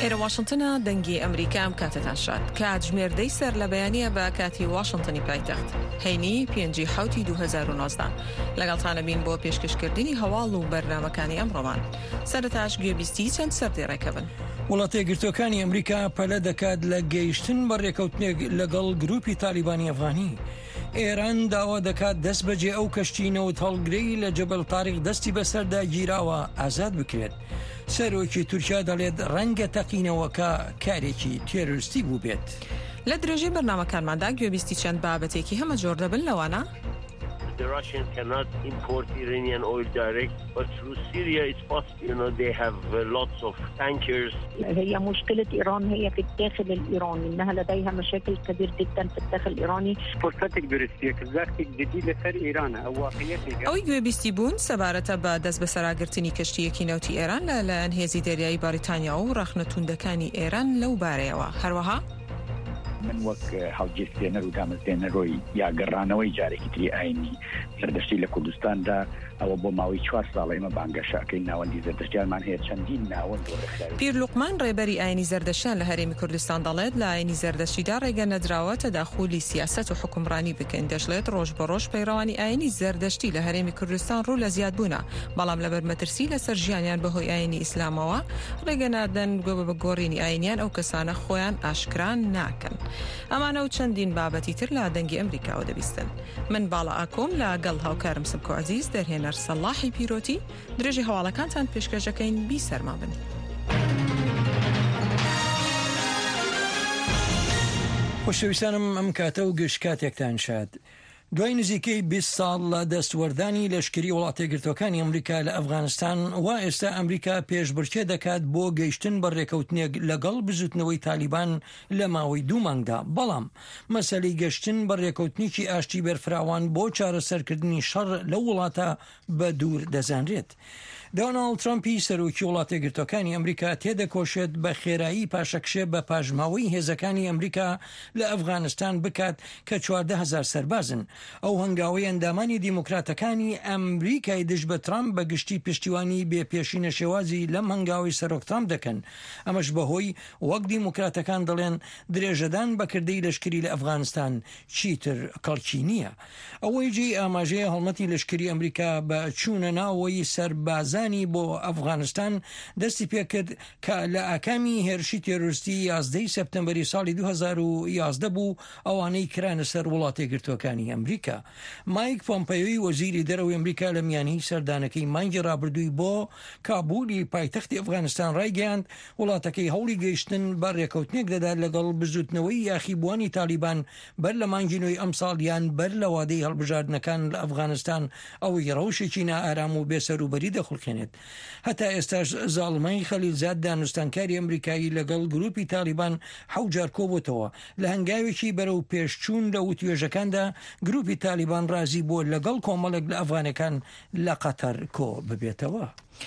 ئێرە واشنتنە دەنگی ئەمریکام کاتتان شاد کاتژمێردەی سەر لە بەیانیە بە کاتی واشنتنی پایتەخت هەینی پێنجی حوتی 2019 لەگەڵتانە بین بۆ پێشکەشکردنی هەواڵ و بەرنامەکانی ئەمڕۆمان. سەرەتاش گوێبیستی چەند سەردێڕێکە بن. وڵاتە یەکگرتووەکانی ئەمریکا پەلە دەکات لە گەیشتن بە ڕێکەوتنێک لەگەڵ گروپی تالیبانی ئەفغانی. ئێران داوا دەکات دەست بەجێ ئەو کەشتی نەوت هەڵگرەی لە جەبەل تاریق دەستی بەسەردا گیراوە ئازاد بکرێت. سەرۆکی تورکیا دەڵێت ڕەنگە تەقینەوەکە کارێکی تێرۆریستی بوو بێت. لە درێژەی بەرنامەکانماندا گوێبیستی چەند بابەتێکی هەمە جۆر دەبن لەوانە The Russians cannot import Iranian oil direct, but through Syria it's possible. They have lots of tankers. هي مشكلة إيران هي في الداخل الإيراني، إنها لديها مشاكل كبيرة جدا في الداخل الإيراني. فرصتك درستيك ذاتك جديدة في إيران أو واقعيتك. ئەوەی گوێبیستی بوون سەبارەتە بە دەست بەسەراگرتنی کەشتیەکی نەوتی ئێران لەلایەن هێزی دەریایی بەریتانیا و ڕەخنە توندەکانی ئێران لەو بارەیەوە. هەروەها من وەک هەڵگیرتێنەر و دامەزدێنەرۆی یاگەڕانەوەی جارێکی تری ئاینی سەردەشتی لە کوردستاندا ئەوە بۆ ماوەی 4 ساڵ ئێمە بانگەشەکەی ناوەندی زەردەشتیانمان هەیە چەندین ناوەند پیر لوقمان ڕێبەری ئاینی زەردەشتیان لە هەرێمی کوردستان دەڵێت لە ئاینی زەردەشتیدا ڕێگە نەدراوە تەداخولی سیاسەت و حکومڕانی بکەین. دەشڵێت ڕۆژ بە ڕۆژ پەیڕەوانی ئاینی زەردەشتی لە هەرێمی کوردستان ڕوو لە زیادبوونە، بەڵام لەبەر مەترسی لەسەر ژیانیان بەهۆی ئاینی ئیسلامەوە ڕێگە نادەن بە گۆڕینی ئاینیان ئەو کەسانە خۆیان ئاشکران ناکەن. ئەمانە و چەندین بابەتی تر لە دەنگی ئەمریکاوە دەبیستن. من باڵا ئاکۆم لەگەڵ هاوکارم سبکۆ عەزیز دەرهێنەر سەڵاحی پیرۆتی درێژی هەواڵەکانتان پێشکەشەکەین بی سەرما بن. خۆشەویستانم ئەم کاتە و گشت کاتێکتان شاد. دوای نزیکەی 20 ساڵ لە دەستوەردانی لەشکری وڵاتە یەکگرتووەکانی ئەمریکا لە ئەفغانستان وا ئێستا ئەمریکا پێشبڕکێ دەکات بۆ گەیشتن بە ڕێکەوتنێک لەگەڵ بزوتنەوەی تالیبان لە ماوەی 2 مانگدا. بەڵام مەسەلەی گەشتن بە ڕێکەوتنێکی ئاشتی بەرفراوان بۆ چارەسەرکردنی شەڕ لە وڵاتە بە دوور دەزانرێت. دۆناڵد ترامپی سەرۆکی وڵاتە یەکگرتووەکانی ئەمریکا تێدەکۆشێت بە خێرایی پاشەکشێ بە پاژماوەی هێزەکانی ئەمریکا لە ئەفغانستان بکات کە 14,000 سەربازن. ئەو هەنگاوەی ئەندامانی دیموکراتەکانی ئەمریکای دژ بە ترامپ بە گشتی پشتیوانی بێپێشینە شێوازی لەم هەنگاوی سەرۆک ترامپ دەکەن. ئەمەش بەهۆی وەک دیموکراتەکان دەڵێن درێژەدان بەکردەی لەشکری لە ئەفغانستان چیتر کەڵکی نییە. ئەوەی جێی ئاماژەیە هەڵمەتی لەشکری ئەمریکا بە چوونە ناوەوەی سەربازانی بۆ ئەفغانستان دەستی پێکرد کە لە ئاکامی هێرشی تێرۆریستی 11 سەپتەمبەری ساڵی 2011 بوو ئەوانەی کرانە سەر وڵاتە یەکگرتووەکانی ئەمریکا. مایک پۆمپیۆی وەزیری دەرەوەی ئەمریکا لە میانەی سەردانەکەی مانگی ڕابردووی بۆ کابولی پایتەختی ئەفغانستان ڕایگەیاند وڵاتەکەی هەوڵی گەیشتن بە ڕێکەوتنێک دەدات لەگەڵ بزوتنەوەی یاخیبوانی تالیبان بەر لە مانگی نوێی ئەم ساڵیان بەر لە وادەی هەڵبژاردنەکان لە ئەفغانستان ئەوەی ڕەوشێکی نائارام و بێسەروبەری دەخڵکێنێت. هەتا ئێستاش زاڵمەی خەلیلزاد دانوستانکاری ئەمریکایی لەگەڵ گروپی تالیبان 7 جار کۆبووتەوە. لە هەنگاوێکی بەرەو پێشچوون لە وتوێژەکاندا گروپی تالیبان رازی بۆ لەگەڵ کۆمەڵێک لە ئەفغانەکان لە قەتەر کۆ ببێتەوە.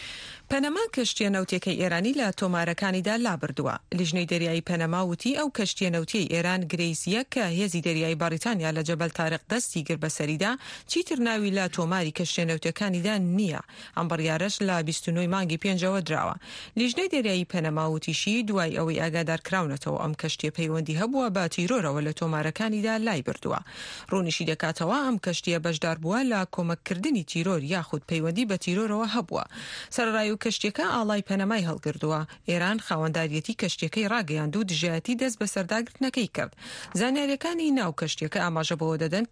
پەنەما کەشتیە نەوتیەکەی ئێرانی لە تۆمارەکانیدا لابردووە. لیژنەی دەریایی پەنەما وتی ئەو کەشتیە نەوتیەی ئێران گرەیسیە کە هێزی دەریایی بەریتانیا لە جەبەل تاریق دەستی گر بەسەریدا چیتر ناوی لە تۆماری کەشتیە نەوتیەکانیدا نییە. ئەم بڕیارەش لە 29 مانگی 5ەوە دراوە. لیژنەی دەریایی پەنەما وتیشی دوای ئەوەی ئاگادار کراونەتەوە ئەم کەشتیە پەیوەندی هەبووە بە تیرۆرەوە لە تۆمارەکانیدا لای بردووە. ڕوونیشی دەکاتەوە ئەم کەشتیە بەشدار بووە لە کۆمەککردنی تیرۆر یاخود پەیوەندی بە تیرۆرەوە هەبووە. سەرڕای و کەشتیەکە ئاڵای پەنەمای هەڵگردووە. ئێران خاوەنداریەتی کەشتیەکەی ڕاگەیاند و دژایەتی دەست بە سەرداگرتنەکەی کرد. زانیاریەکانی ناو کەشتیەکە ئاماژە بەوە دەدەن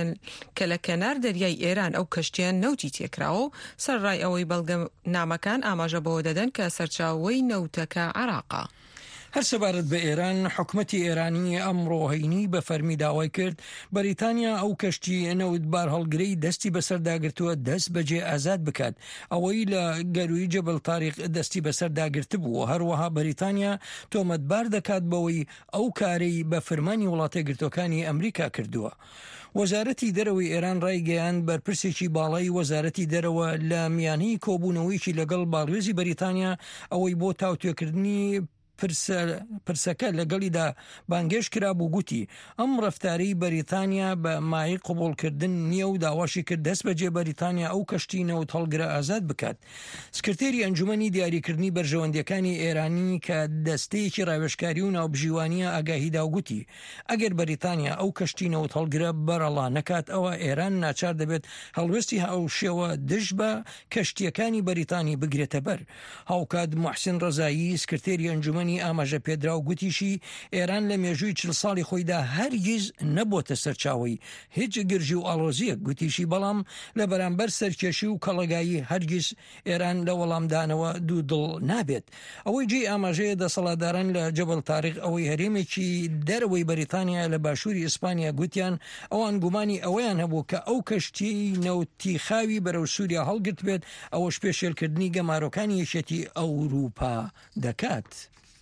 کە لە کەنار دەریای ئێران ئەو کەشتیان نەوتی تێکراوە و سەرڕای ئەوەی بەڵگەنامەکان ئاماژە بەوە دەدەن کە سەرچاوەی نەوتەکە عێراقا. هەر سەبارەت بە ئێران حکومەتی ئێرانی ئەمڕۆ هەینی بە فەرمی داوای کرد بەریتانیا ئەو کەشتی نەوتبار هەڵگرەی دەستی بەسەرداگرتووە دەست بەجێ ئازاد بکات. ئەوەی لە گەروی جەبەل تاریق دەستی بەسەرداگرت بوو. هەروەها بەریتانیا تۆمەتبار دەکات بەوەی ئەو کارەی بە فەرمانی وڵاتە یەکگرتووەکانی ئەمریکا کردووە. وەزارەتی دەرەوەی ئێران ڕایگەیاند بەرپرسێکی باڵای وەزارەتی دەرەوە لە میانەی کۆبوونەوەیکی لەگەڵ باڵێزی بەریتانیا ئەوەی بۆ تاوتوێکردنی پرسەکە لەگەڵیدا بانگێش کرا بوو گوتی ئەم ڕەفتاری بەریتانیا بە مای قبولکردن نییە و داواشی کرد دەست بەجێ بەریتانیا ئەو کەشتی نەوت هەڵگرە ئازاد بکات. سکرتێری ئەنجومەنی دیاریکردنی بەرژەوەندەکانی ئێرانی کە دەستەیەکی ڕاوێژکاری و ناوبژیوانیە ئاگاهیدا و گوتی ئەگەر بەریتانیا ئەو کەشتی نەوت هەڵگرە بەرەڵا نەکات ئەوە ئێران ناچار دەبێت هەڵوێستی هاوشێوە دژ بە کەشتیەکانی بەریتانی بگرێتە بەر. هاوکات محسن ڕەزایی سکرتێری ئەنجومەنی ئاماژە پێدرا و گوتیشی ئێران لە مێژووی 40 ساڵی خۆیدا هەرگیز نەبووتە سەرچاوی هیچ گرژی و ئاڵۆزیەک گوتیشی بەڵام لە بەرامبەر سەرکێشی و کەڵەگایی هەرگیز ئێران لە وەڵامدانەوە دوو دڵ نابێت. ئەوەی جێ ئاماژەیە دەسەڵاتداران لە جەبەل تاریق ئەوەی هەرێمێکی دەرەوەی بەریتانیا لە باشووری ئیسپانیا گوتیان ئەوان گومانی ئەوەیان هەبوو کە ئەو کەشتی نەوتی خاوی بەرەو سووریا هەڵگرت بێت ئەوەش پێشێلکردنی گەمارۆکانی یەکێتی ئەوروپا دەکات.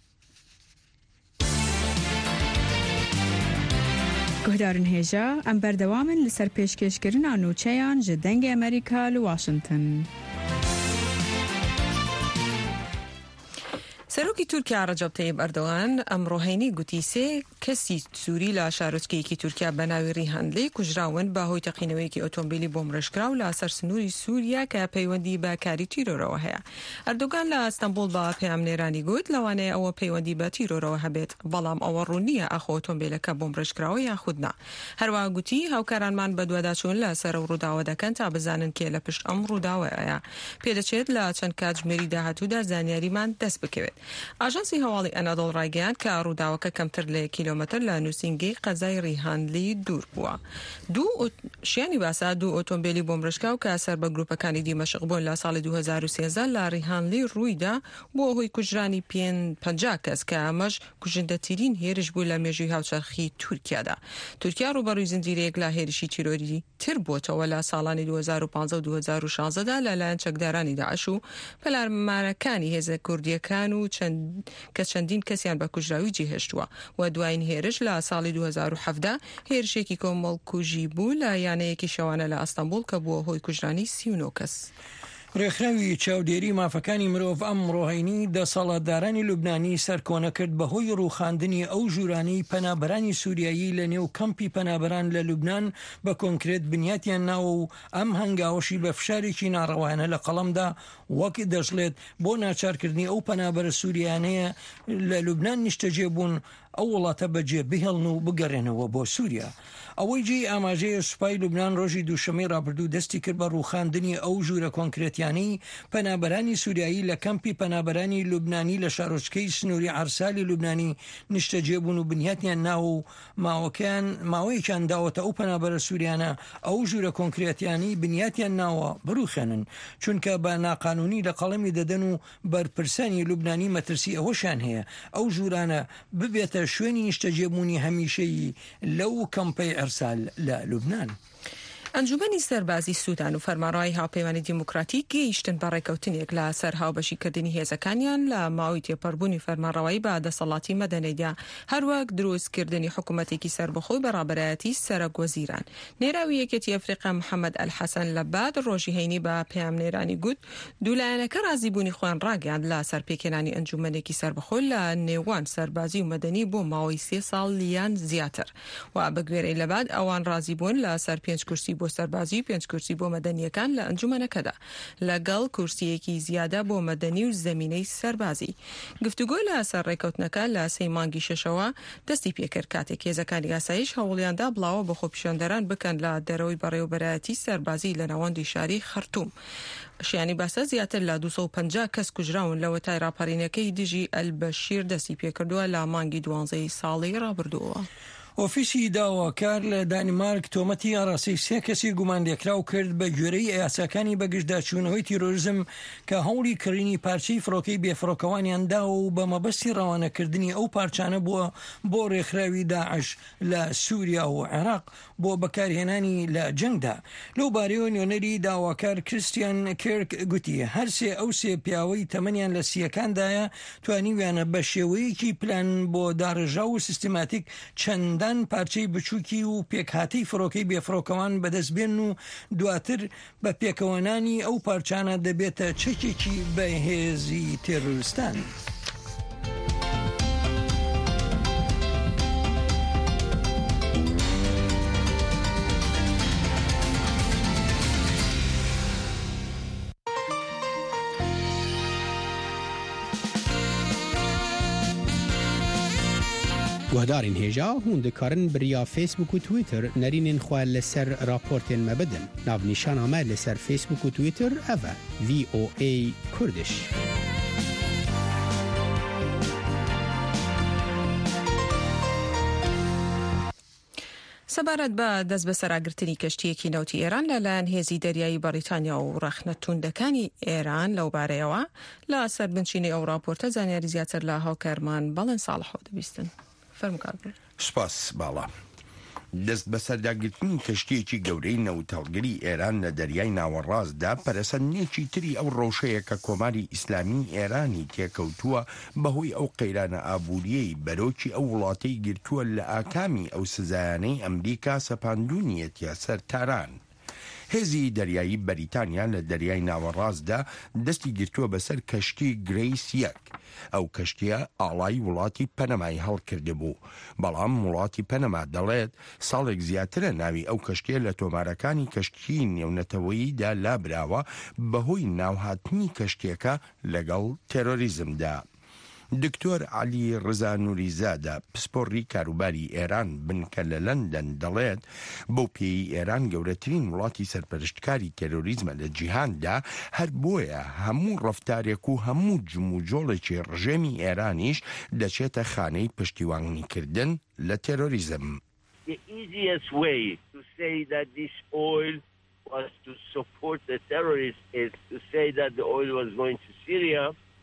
گهدارن هێژە ئەم بەردەوامن لەسەر پێشکەشکردنا نوچەیان ji dengê ئەمریکا li Washington. سەرۆکی تورکیا ڕەجەب تەیب ئەردۆغان ئەمڕۆ هەینی گوتی سێ کەسی سووری لە شارۆچکەیەکی تورکیا بە ناوی ریهاندلی کوژراون بە هۆی تەقینەوەیەکی ئۆتۆمبیلی بۆمڕێژکراو لە سەر سنووری سووریا کە پەیوەندی بە کاری تیرۆرەوە هەیە. ئەردۆغان لە ئەستەمبول بە پەیامنێرانی گوت لەوانەیە ئەوە پەیوەندی بە تیرۆرەوە هەبێت بەڵام ئەوە ڕوونیە ئەخۆ ئۆتۆمبیلەکە بۆمڕێژکراوە یاخودنا. هەروەها گوتی هاوکارانمان بە دوواداچوون لە سەر ڕووداوە دەکەن تا بزانن کێ لە پشت ئەم ڕووداوەیە. پێدەچێت لە چەند کاتژمێری داهاتوودا زانیاریمان دەست بکەوێت. ئاژانسی هەواڵی ئەنادۆڵ ڕایگەیاند کە ڕووداوەکە کەمتر لە کیلۆمەتر لە نووسینگەی قەزای ریهاندلی دوور بووە. شیانی باسا دوو ئۆتۆمبیلی بۆمڕێژکراو کە سەر بە گروپەکانی دیمەشق بوون لە ساڵی 2013 لە ریهاندلی ڕوویدا بۆ هۆی کوژرانی 50 کەس کە ئەمەش کوژندەترین هێرش بوو لە مێژووی هاوچەرخی تورکیادا. تورکیا ڕوبەڕووی زنجیرەیەک لە هێرشی تیرۆری تر بووەتەوە لە ساڵانی 2015 و 2016دا لەلایەن چەکدارانی داعش و پەلامارەکانی هێزە کوردیەکان و کە چەندین کەسیان بە کوژراوی جێهێشتووە و دوایین هێرش لە ساڵی 2017 هێرشێکی کۆمەڵکوژی بوو لە یانەیەکی شەوانە لە ئەستەمبول کە بووە هۆی کوژرانی 39 کەس. ڕێکخراوی چاودێری مافەکانی مرۆڤ ئەم ڕۆهینی دەسەڵاتدارانی لوبنانی سەرکۆنە کرد بەهۆی ڕووخاندنی ئەو ژوورانی پەنابەرانی سووریایی لە نێو کەمپی پەنابەران لە لوبنان بە کۆنکرێت بنیاتیان ناوە و ئەم هەنگاوەشی بە فشارێکی ناڕەوانە لە قەڵەمدا وەک دەژڵێت بۆ ناچارکردنی ئەو پەنابەرە سووریانەیە لە لوبنان نیشتەجێ بوون ئەو وڵاتە بەجێ بهێڵن و بگەڕێنەوە بۆ سووریا. ئەوەی جێ ئاماژەیە سوپای لوبنان ڕۆژی دووشەمەی ڕابردوو دەستی کرد بە ڕووخاندنی ئەو ژوورە کۆنکرێتیانی پەنابەرانی سووریایی لە کەمپی پەنابەرانی لوبنانی لە شارۆچکەی سنووری عەرسالی لوبنانی نیشتەجێ بوون و بنیاتیان ناو و ماوەیەکیان داوەتە ئەو پەنابەرە سووریانە ئەو ژوورە کۆنکرێتیانی بنیاتیان ناوە بڕوخێنن چونکە بە ناقانونی لە قەڵەمی دەدەن و بەرپرسانی لوبنانی مەترسی ئەوەشان هەیە ئەو ژوورانە ببێتە شوێنی نیشتەجێبوونی هەمیشەیی لەو کەمپەی ئەرسال لە لوبنان. ئەنجومەنی سەربازی سوودان و فەرمانڕەوایی هاوپەیمانی دیموکراتیک گەیشتن بە ڕێکەوتنێک لە سەر هاوبەشیکردنی هێزەکانیان لە ماوەی تێپەڕبوونی فەرمانڕەوایی بە دەسەڵاتی مەدەنیدا هەروەک دروستکردنی حکوومەتێکی سەربەخۆی بەڕابەرایەتی سەرۆک وەزیران. نێراوی یەکێتی ئەفریقا محەممەد ئەلحەسەن لە باد ڕۆژی هەینی بە پەیامنێرانی گوت دوولایەنەکە ڕازیبوونی خۆیان ڕاگەاند لە سەرپێکێنانی ئەنجومەنێکی سەربەخۆی لە نێوان سەربازی و مەدەنی بۆ ماوەی 3 ساڵ لیان زیاتر و بە گوێرەی لەباد ئەوان ڕازیبوون لە سەر 5 کورسی بۆ سەربازی و 5 کورسی بۆ مەدەنیەکان لە ئەنجومەنەکەدا لەگەڵ کورسیەکی زیادە بۆ مەدەنی و زەمینەی سەربازی. گفتوگۆ لە سەر ڕێکەوتنەکە لە 3 مانگی شەشەوە دەستی پێکرد کاتێک هێزەکانی یاساییش هەوڵیاندا بڵاوە بە خۆپیشاندەران بکەن لە دەرەوەی بەڕێوەبەرایەتی سەربازی لە ناوەندی شاری خەرتوم. شیانی باسە زیاتر لە 250 کەس کوژراون لەوە تای راپەڕینەکەی دژی ئەلبەشیر دەستی پێکردووە لە مانگی 12 ساڵی ڕابردووە. ئۆفیسی داواکار لە دانیمارک تۆمەتی ئاڕاستی 3 کەسی گومانلێکراو کرد بە گوێرەی یاساکانی بەگشتداچوونەوەی تیرۆریزم کە هەوڵی کڕینی پارچەی فڕۆکەی بێفڕۆکەوانیاندا و بە مەبەستی ڕەوانەکردنی ئەو پارچانە بووە بۆ ڕێکخراوی داعش لە سووریا و عێراق بۆ بەکارهێنانی لە جەنگدا. لەو بارەیەوە نوێنەری داواکار کریستیان کێرک گوتی هەرسێ ئەو سێ پیاوەی تەمەنیان لە سیەکاندایە توانیویانە بە شێوەیەکی پلان بۆ داڕژا و سیستماتیک چەندان پارچەی بچووکی و پێکهاتەی فڕۆکەی بێفڕۆکەوان بەدەستبێن و دواتر بە پێکەوەنانی ئەو پارچانە دەبێتە چەکێکی بەهێزی تێڕوستان. گهدارین هێژا هون دکارن بریا فیسبوک و تویتر نرینین خواه لسر راپورتین مبدن ناو نیشان آمد لسر فیسبوک و تویتر اوه VOA کردش. سەبارەت بە دەست بە سەراگرتنی کەشتیەکی نەوتی ئێران لەلایەن هێزی دەریایی بەریتانیا و ڕەخنە توندەکانی ئێران لەو بارەیەوە لە سەربنچینی ئەو راپۆرتە زانیاری زیاتر لە هاوکارمان بەڵێن ساڵحەوە دەبیستن. فەرموکاربوون. سپاس باڵا. دەست بە سەرداگرتنی کەشتیەکی گەورەی نەوتەڵگەری ئێران لە دەریای ناوەڕاستدا پەرەسەندنێکی تری ئەو ڕەوشەیە کە کۆماری ئیسلامی ئێرانی تێکەوتووە بەهۆی ئەو قەیرانە ئابووریەی بەرۆکی ئەو وڵاتەی گرتووە لە ئاکامی ئەو سزایانەی ئەمریکا سەپاندونیەتە سەر تاران. هێزی دەریایی بەریتانیا لە دەریای ناوەڕاستدا دەستی گرتووە بەسەر کەشتی گرەیس 1. ئەو کەشتیە ئاڵای وڵاتی پەنەمای هەڵکرده بوو، بەڵام وڵاتی پەنەما دەڵێت ساڵێک زیاترە ناوی ئەو کەشتیە لە تۆمارەکانی کەشتی نێونەتەوەییدا لابراوە بەهۆی ناوهاتنی کەشتێکە لەگەڵ تێرۆریزمدا. دکتۆر علی ڕزا نوریزادە پسپۆڕی کاروباری ئێران بنکە لە لەندەن دەڵێت بۆ پێی ئێران گەورەترین وڵاتی سەرپەرشتکاری تێرۆریزمە لە جیهاندا، هەر بۆیە هەموو ڕەفتارێک و هەموو جموجۆڵێکی ڕژێمی ئێرانیش دەچێتە خانەی پشتیوانیکردن لە تێرۆریزم. The easiest way to say that this oil was to support the terrorists is to say that the oil was going to Syria.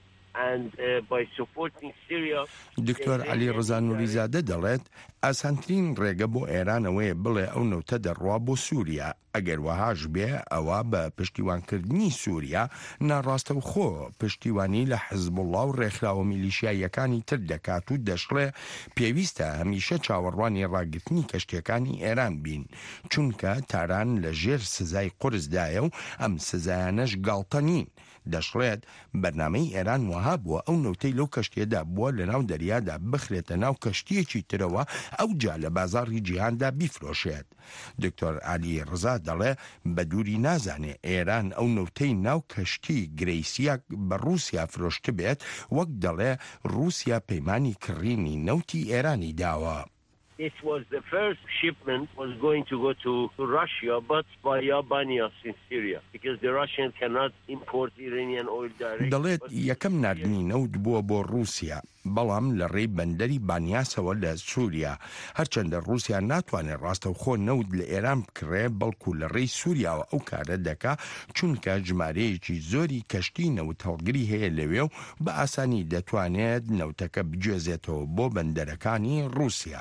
دکتۆر علی ڕزا نوریزادە دەڵێت ئاسانترین ڕێگە بۆ ئێرانەوەیە بڵێ ئەو نەوتە دەڕوا بۆ سووریا، ئەگەر وەهاش بێ ئەوە بە پشتیوانکردنی سووریا ناڕاستە و خۆ پشتیوانی لە حزبوڵڵا و ڕێکخراوە میلیشیایەکانی تر دەکات و دەشڵێ پێویستە هەمیشە چاوەڕوانی ڕاگرتنی کەشتیەکانی ئێران بین، چونکە تاران لە ژێر سزای قورسدایە و ئەم سزایانەش گاڵتە نین. دەشڵێت بەرنامەی ئێران وەها بووە ئەو نەوتەی لەو کەشتێدا بووە لە ناو دەریادا بخرێتە ناو کەشتیەکی ترەوە ئەو جا لە بازاڕی جیهاندا بیفرۆشێت. دکتۆر علی ڕزا دەڵێ بە دووری نازانێ ئێران ئەو نەوتەی ناو کەشتی گرەیسیەک بە رووسیا فرۆشت بێت، وەک دەڵێ رووسیا پەیمانی کڕینی نەوتی ئێرانی داوە. This was the first shipment was going to go to Russia, but via Banias in Syria, because the Russians cannot import Iranian oil directly. دەڵێت یەکەم نردنی نەوت بووە بۆ رووسیا، بەڵام لە ڕێی بەندەری بانیاسەوە لە سووریا، هەرچەندە رووسیا ناتوانێت ڕاستەوخۆ نەوت لە ئێران بکڕێ، بەڵکو لە ڕێی سووریاوە ئەو کارە دەکا، چونکە ژمارەیەکی زۆری کەشتی نەوت هەڵگری هەیە لەوێ و بە ئاسانی دەتوانێت نەوتەکە بگوێزێتەوە بۆ بەندەرەکانی رووسیا.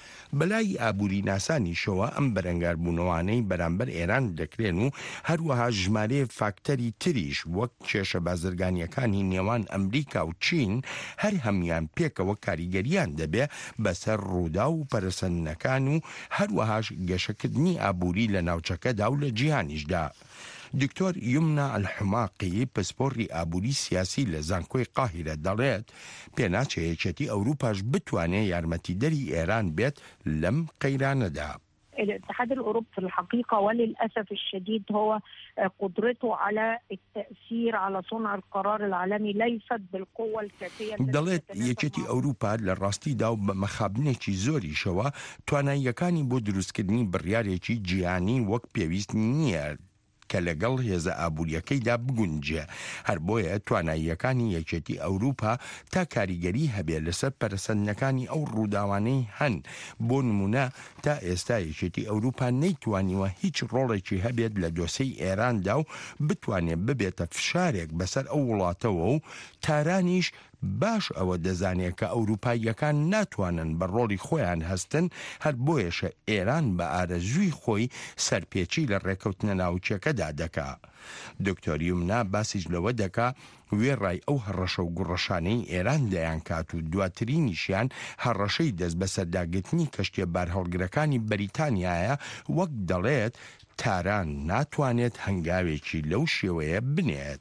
بەلای ئابووری ناسانیشەوە ئەم بەرەنگاربوونەوانەی بەرامبەر ئێران دەکرێن و هەروەها ژمارەیە فاکتەری تریش وەک کێشە بازرگانیەکانی نێوان ئەمریکا و چین هەر هەمیان پێکەوە کاریگەریان دەبێ بەسەر ڕوودا و پەرسەندنەکان و هەروەهاش گەشەکردنی ئابووری لە ناوچەکەدا و لە جیهانیشدا. دکتۆر یمنا الحماقی پسپۆڕی ئابووری سیاسی لە زانکۆی قاهیرە دەڵێت پێناچێت یەکێتی ئەوروپاش بتوانێت یارمەتیدەری ئێران بێت لەم قەیرانەدا. الاتحاد الأوروبي في الحقيقة وللأسف الشديد هو قدرته على التأثير على صنع القرار العالمي ليست بالقوة الكافية. دەڵێت یەکێتی ئەوروپا لە ڕاستیدا و بە مەخابنێکی زۆریشەوە تواناییەکانی بۆ دروستکردنی بڕیارێکی جیهانی وەک پێویست نییە کە لەگەڵ هێزە ئابووریەکەیدا بگونجێ، هەر بۆیە تواناییەکانی یەکێتی ئەوروپا تا کاریگەری هەبێ لەسەر پەرسەندنەکانی ئەو ڕووداوانەی هەن. بۆ نمونە تا ئێستا یەکێتی ئەوروپا نەیتوانیوە هیچ ڕۆڵێکی هەبێت لە دۆسەی ئێراندا و بتوانێت ببێتە فشارێک بەسەر ئەو وڵاتەوە و تارانیش باش ئەوە دەزانێت کە ئەوروپاییەکان ناتوانن بە ڕۆڵی خۆیان هەستن، هەر بۆیەشە ئێران بە ئارەزووی خۆی سەرپێچی لە ڕێکەوتنە ناوچەکەدا دەکا. دکتۆر یمنا باسیش لەوە دەکا وێڕای ئەو هەڕەشە و گوڕەشانەی ئێران دەیان کات و دواترینیشیان هەڕەشەی دەست بە سەرداگرتنی کەشتیە بارهەڵگرەکانی بەریتانیایە، وەک دەڵێت تاران ناتوانێت هەنگاوێکی لەو شێوەیە بنێت.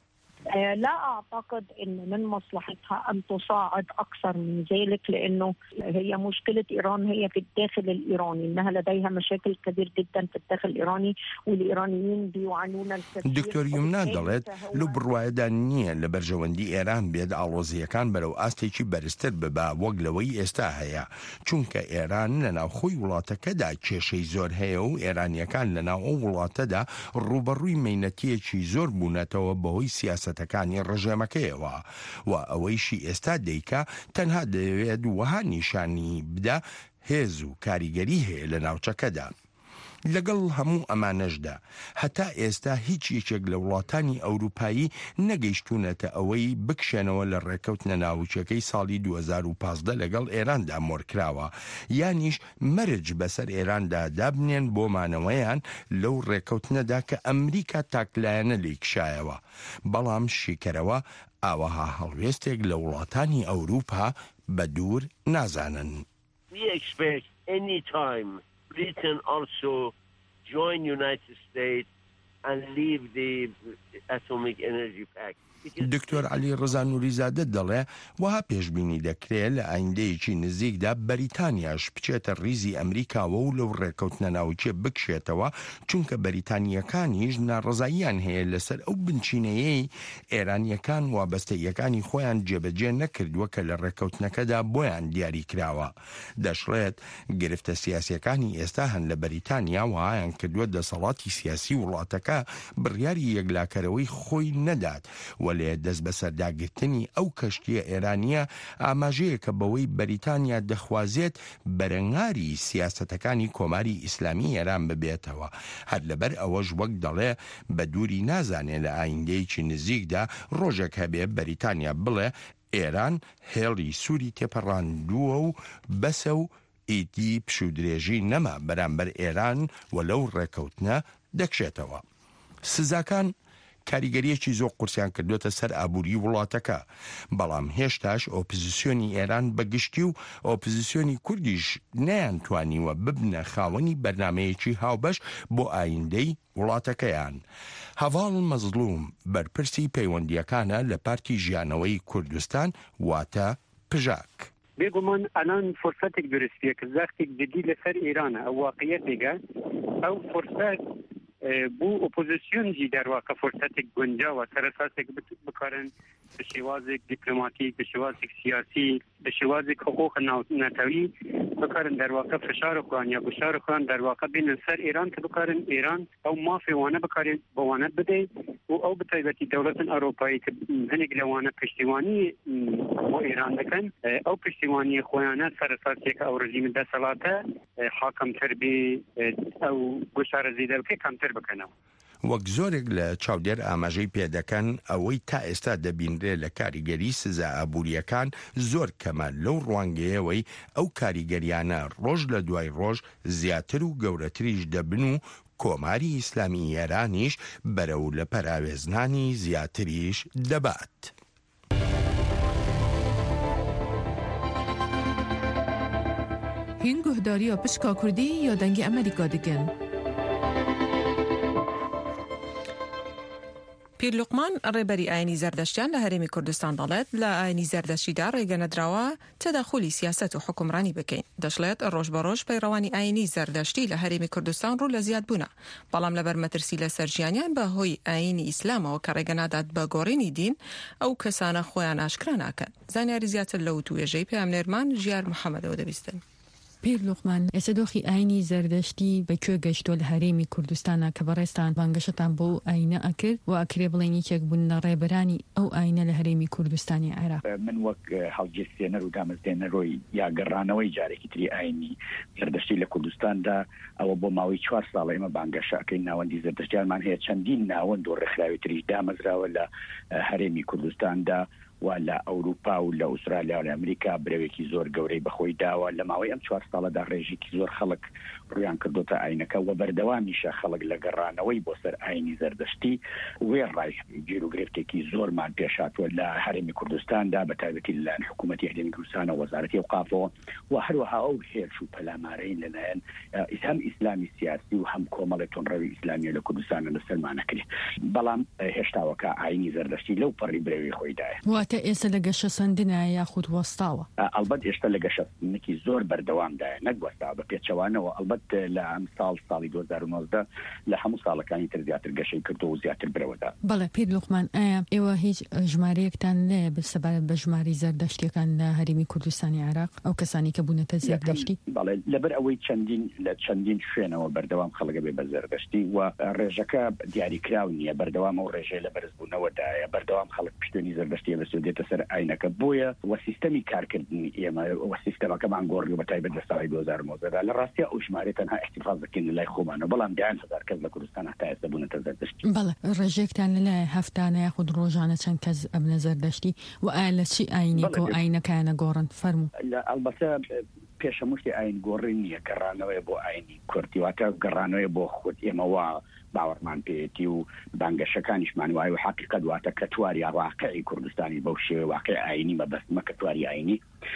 لا أعتقد أن من مصلحتها أن تصاعد أكثر من ذلك، لأنه هي مشكلة إيران هي في الداخل الإيراني، أنها لديها مشاكل كبير جدا في الداخل الإيراني والإيرانيين بيعانون الكثير. دكتور يمنا دەڵێت لەو بڕواایەدا نییە لە بەرژەوەندی ئێران بێت ئاڵۆزیەکان بەرەو ئاستێکی بەرزتر ببا وەک لەوەی ئێستا هەیە، چونکە ئێران لە ناوخۆی وڵاتەکەدا کێشەی زۆر هەیە و ئێرانیەکان لە ناو ئەو وڵاتەدا ڕوبەڕووی مینەتیەکی زۆر بوونەتەوە بەهۆی سیاسەتەکانی ڕژێمەکەیەوە و ئەوەیشی ئێستا دەیکا تەنها دەوێت وەها نیشانی بدا هێز و کاریگەری هەیە لە ناوچەکەدا. لەگەڵ هەموو ئەمانەشدا هەتا ئێستا هیچ یەکێک لە وڵاتانی ئەوروپایی نەگەیشتونەتە ئەوەی بکشێنەوە لە ڕێکەوتنە ناوچەکەی ساڵی 2015 لەگەڵ ئێراندا مۆرکراوە، یانیش مەرج بەسەر ئێراندا دابنێن بۆمانەوەیان لەو ڕێکەوتنەدا کە ئەمریکا تاکلایەنە لێکشایەوە. بەڵام شیکەرەوە ئاوەها هەڵوێستێک لە وڵاتانی ئەوروپا بە دوور نازانن. Britain also join United States and leave the atomic energy pact. دکتۆر علی ڕزانوریزادە دەڵێ وها پێشبینی دەکرێت لە ئایندەیەکی نزیکدا بەریتانیاش بچێتە ریزی ئەمریکاوە و لەو ڕێکەوتنە ناوچێ بکشێتەوە، چونکە بەریتانیەکانیش ناڕزاییان هەیە لەسەر ئەو بنچینەیەی ئێرانیەکان وابەستەیەکانی خۆیان جێبەجێ نەکردووە کە لە ڕێکەوتنەکەدا بۆیان دیاری کراوە. دەشڵێت گرفتە سیاسیەکانی ئێستا هەن لە بەریتانیا وهایان کردووە دەسەڵاتی سیاسی وڵاتەکە بڕیاری یەکلاکەرەوەی خۆی نەدات وەلێ دەست بە سەرداگرتنی ئەو کەشتیە ئێرانیە ئاماژەیە کە بەوەی بەریتانیا دەخوازێت بەرەنگاری سیاسەتەکانی کۆماری ئیسلامی ئێران ببێتەوە. هەر لەبەر ئەوەش وەک دەڵێ بە دووری نازانێت لە ئایندەیەکی نزیکدا ڕۆژێک هەبێ بەریتانیا بڵێ ئێران هێڵی سووری تێپەڕاندووە و بەسە و ئیدی پشودرێژی نەما بەرامبەر ئێران و لەو ڕێکەوتنە دەکشێتەوە. سزاکان کاریگەریەکی زۆر قورسیان کردوێتە سەر ئابووری وڵاتەکە، بەڵام هێشتاش ئۆپۆزیسیۆنی ئێران بەگشتی و ئۆپۆزیسیۆنی کوردیش نەیانتوانیوە ببنە خاوەنی بەرنامەیەکی هاوبەش بۆ ئایندەی وڵاتەکەیان. هەڤاڵ مەزلوم بەرپرسی پەیوەندیەکانە لە پارتی ژیانەوەی کوردستان واتە پژاک. بێگومان ئەلان فرسەتێک دروستیە کە زەختێک جدی لەسەر ئێرانە ئەو واقعیەتێکە ئەو فرسەت بۆ ئۆپۆزیسیۆنجی دەرواقع فرسەتێک گونجاوە سەرساسێک بکارن بە شێوازێک دیپلۆماتیک، بە شێوازێک سیاسی، بە شێوازێک حقوق ناتەوی بکارن دەرواقع فشار خوان یا گشار خوان دەرواقع بینن سەر ئێران کە بکارن ئێران ئەو مافی وانە بکارێت بەوانە بدەیت و ئەو بتایبەتی دەوڵەتن ئەوروپایی کە هەنێک لەوانە پشتیوانی بۆ ئێران دەکەن ئەو پشتیوانی خۆیانە سەرساسێک ئەو ڕژیمە دەسەڵاتە حاکەمتر بێ ئەو گشارە زیدە بکە کەمتر بکەنەوە. وەک زۆرێک لە چاودێر ئاماژەی پێدەکەن ئەوەی تا ئێستا دەبینرێ لە کاریگەری سزا ئابوووریەکان زۆر کەمە لەو ڕوانگەیەوەی ئەو کاریگەریانە ڕۆژ لە دوای ڕۆژ زیاتر و گەورەتریش دەبن و کۆماری ئیسلامی ئێرانیش بەرەو لە پەراوێزنانی زیاتریش دەبات. هین گوهداری پشکا کوردی یا دەنگی ئەمریکا دەکەن. پیر لوقمان ڕێبەری ئاینی زەردەشتیان لە هەرێمی کوردستان دەڵێت لە ئاینی زەردەشتیدا ڕێگەنەدراوە تەداخولی سیاست و حکومڕانی بکەین. دەشڵێت ڕۆژ بە ڕۆژ پەیڕەوانی ئاینی زەردەشتی لە هەرێمی کوردستان ڕوو لە زیاد بوونە، بەڵام لەبەر مەترسی لە سەرژیانیان بە هۆی ئاینی ئیسلامەوە کە ڕێگەنادات بە گۆڕینی دین ئەو کەسانە خۆیان ئاشکرا ناکەن. زانیاری زیاتر لەو توێژەی پێامنێرمان ژیار محەممەدەوە دەبیستن. پیر لوقمان ئێستا دۆخی ئاینی زەردەشتی بەکوێ گەشتۆ لە هەرێمی کوردستانە کە بەڕێستان بانگەشتان بۆ ئاینە ئەکرد و ئەکرێ بڵێن یەکێک بوون لە ڕێبەرانی ئەو ئاینە لە هەرێمی کوردستانی عێراق. من وەک هەڵگیرتێنەر و دامەزدێنەرۆی یاگەڕانەوەی جارێکی تری ئاینی زەردەشتی لە کوردستاندا ئەوە بۆ ماوەی 4 ساڵ ئێمە بانگەشەکەی ناوەندی زەردەشتیانمان هەیە، چەندین ناوەند و ڕێکخراوی تریش دامەزراوە لە هەرێمی کوردستاندا و لە ئەوروپا و لە ئوسترالیا و لە ئەمریکا برەوێکی زۆر گەورەی بەخۆی داوە لە ماوەی ئەم 4 ساڵەدا ڕێژێکی زۆر خەڵک ڕویان کردوتە ئاینەکە و بەردەوامیشە خەڵک لە گەڕانەوەی بۆ سەر ئاینی زەردەشتی وێڕای گیر و گرفتێکی زۆرمان پێشاتوە لە هەرێمی کوردستاندا بە تایبەتی لەلایەن حکوومەتی هەرێمی کوردستان و وەزارەتی ئەوقافەوە و هەروەها ئەو هێرش و پەلامارەی لەلایەن هەم ئیسلامی سیاسی و هەم کۆمەڵی تۆنڕەوی ئیسلامی لە کوردستانە لەسەرمانە کرد بەڵام هێشتاوەکە ئاینی زەردەشتی لەو پەڕی برەوی خۆیدایە واتە ئێستا لە گەشە سندنە یاخود وەستاوە ئەلبەت ئێستا لە گەشەسندنێکی زۆر بەردەوامدایە نەگوەستا بە پێچەوانەوە ئەلبەت لە ئەم ساڵی 2019 لە هەموو ساڵەکانی تر زیاتر گەشەی کردو و زیاتر برەوەدا. بەڵێ پیر لوقمان ئایا ئێوە هیچ ژمارەیەکتان لێ بسەبارەت بە ژماری زەردەشتیەکان لە هەرێمی کوردستانی عێراق ئەو کەسانی کە بوونەتە زەردەشتی؟ بەڵێ لەبەر ئەوەی چەندین شوێنەوە بەردەوام خەڵک بێ بە زەردەشتی و ڕێژەکە دیاریکراو نییە بەردەوام ئەو ڕێژەیە لە بەرزبوونەوەدایە بەردەوام خەڵک پشتێنی زەردەشتی بەسودێتە سەر ئاینەکە بۆیە وە سیستەمی کارکردنی ئێمە وە سیستەمەکەمان گۆڕی بە تایبەت لە ساڵی 2019 لە ڕاستی ئەو ژمارە تەنها احتفاظ دەکەین لە لای خۆمانەوە بەڵام 10,000 کەس لە کوردستان هەتا ئێستا بوونەتە زەردەشتی. بەڵێ ڕێژێکتان لەلایە هەفتانە یاخود ڕۆژانە چەند کەس ئەبنە زەردەشتی و ئایا لە چی ئاینێکۆ ئاینەکانە گۆڕن فەرموو؟ ئەلبەتە پێشەموشتی ئاین گۆڕی نییە گەڕانەوەی بۆ ئاینی کوردی واتە گەڕانەوەی بۆ خۆت ئێمەوە باوەڕمان پێێتی و بانگەشەکانیشمان وایە و حقیقەت واتە کەتواری واقعی کوردستانی بەو شێوە واقع ئاینی مەبەستمە کەتواری ئاینی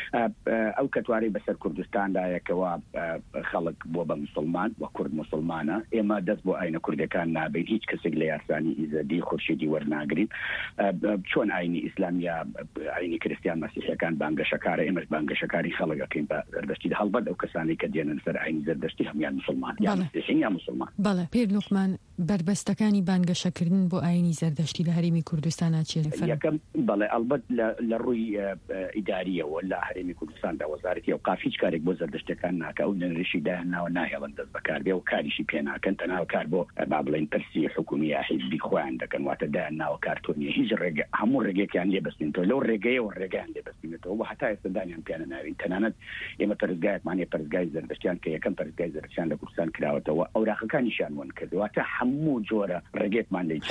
ئەو کەتواری بەسەر کوردستاندایەکەوە خەڵک بۆ بە مسلمان و کورد مسلمانە ئێمە دەست بۆ ئاینە کوردەکان نابین هیچ کەسێک لە یاسانی ئیزەدی خورشیدی وەرناگرین چۆن ئاینی ئیسلامیا ئاینی کریستیان مەسیحیەکان بانگەشەکارە ئێمەش بانگەشەکاری خەڵکەکەین بە زەردەشتی هەڵبەت ئەو کەسانی کە دێنن سەر ئاینی زەردەشتی هەمیان مسلمان یا مسلمان. بەڵێ پیر لوقمان بربەستەکانی بانگەشەکردن بۆ ئاینی زەردەشتی لە هەرێمی کوردستانە چیە؟ یەکەم بەڵێ ئەلبەت لە ڕووی ئیداریەوە لە هەرێمی کوردستاندا وەزارەتی ئەوقاف هیچ کارێک بۆ زەردەشتەکان ناکە و نەنوێشی داهێناوە ناهێڵن دەست بەکار بێ و کاریشی پێ ناکەن تەنها کار بۆ با بڵێن پرسی حکومی یا حیزبی خۆیان دەکەن واتە داهێناوە کارتۆنیە هیچ ڕێگە هەموو ڕێگەیەکیان لێبەستێنەوە لەو ڕێگەیەوە ڕێگەیان لێبەستێنێتەوە و هەتا ئێستا دانیان پیانە ناوین تەنانەت ئێمە پەرستگایەکمان هەیە پەرستگای زەردەشتیان کە یەکەم پەرستگای زەردەشتیان لە کوردستان کراوەتەوە ئەوراقەکانیشیان ون کردووە واتە هەموو جۆرە ڕێگەیەکمان لێ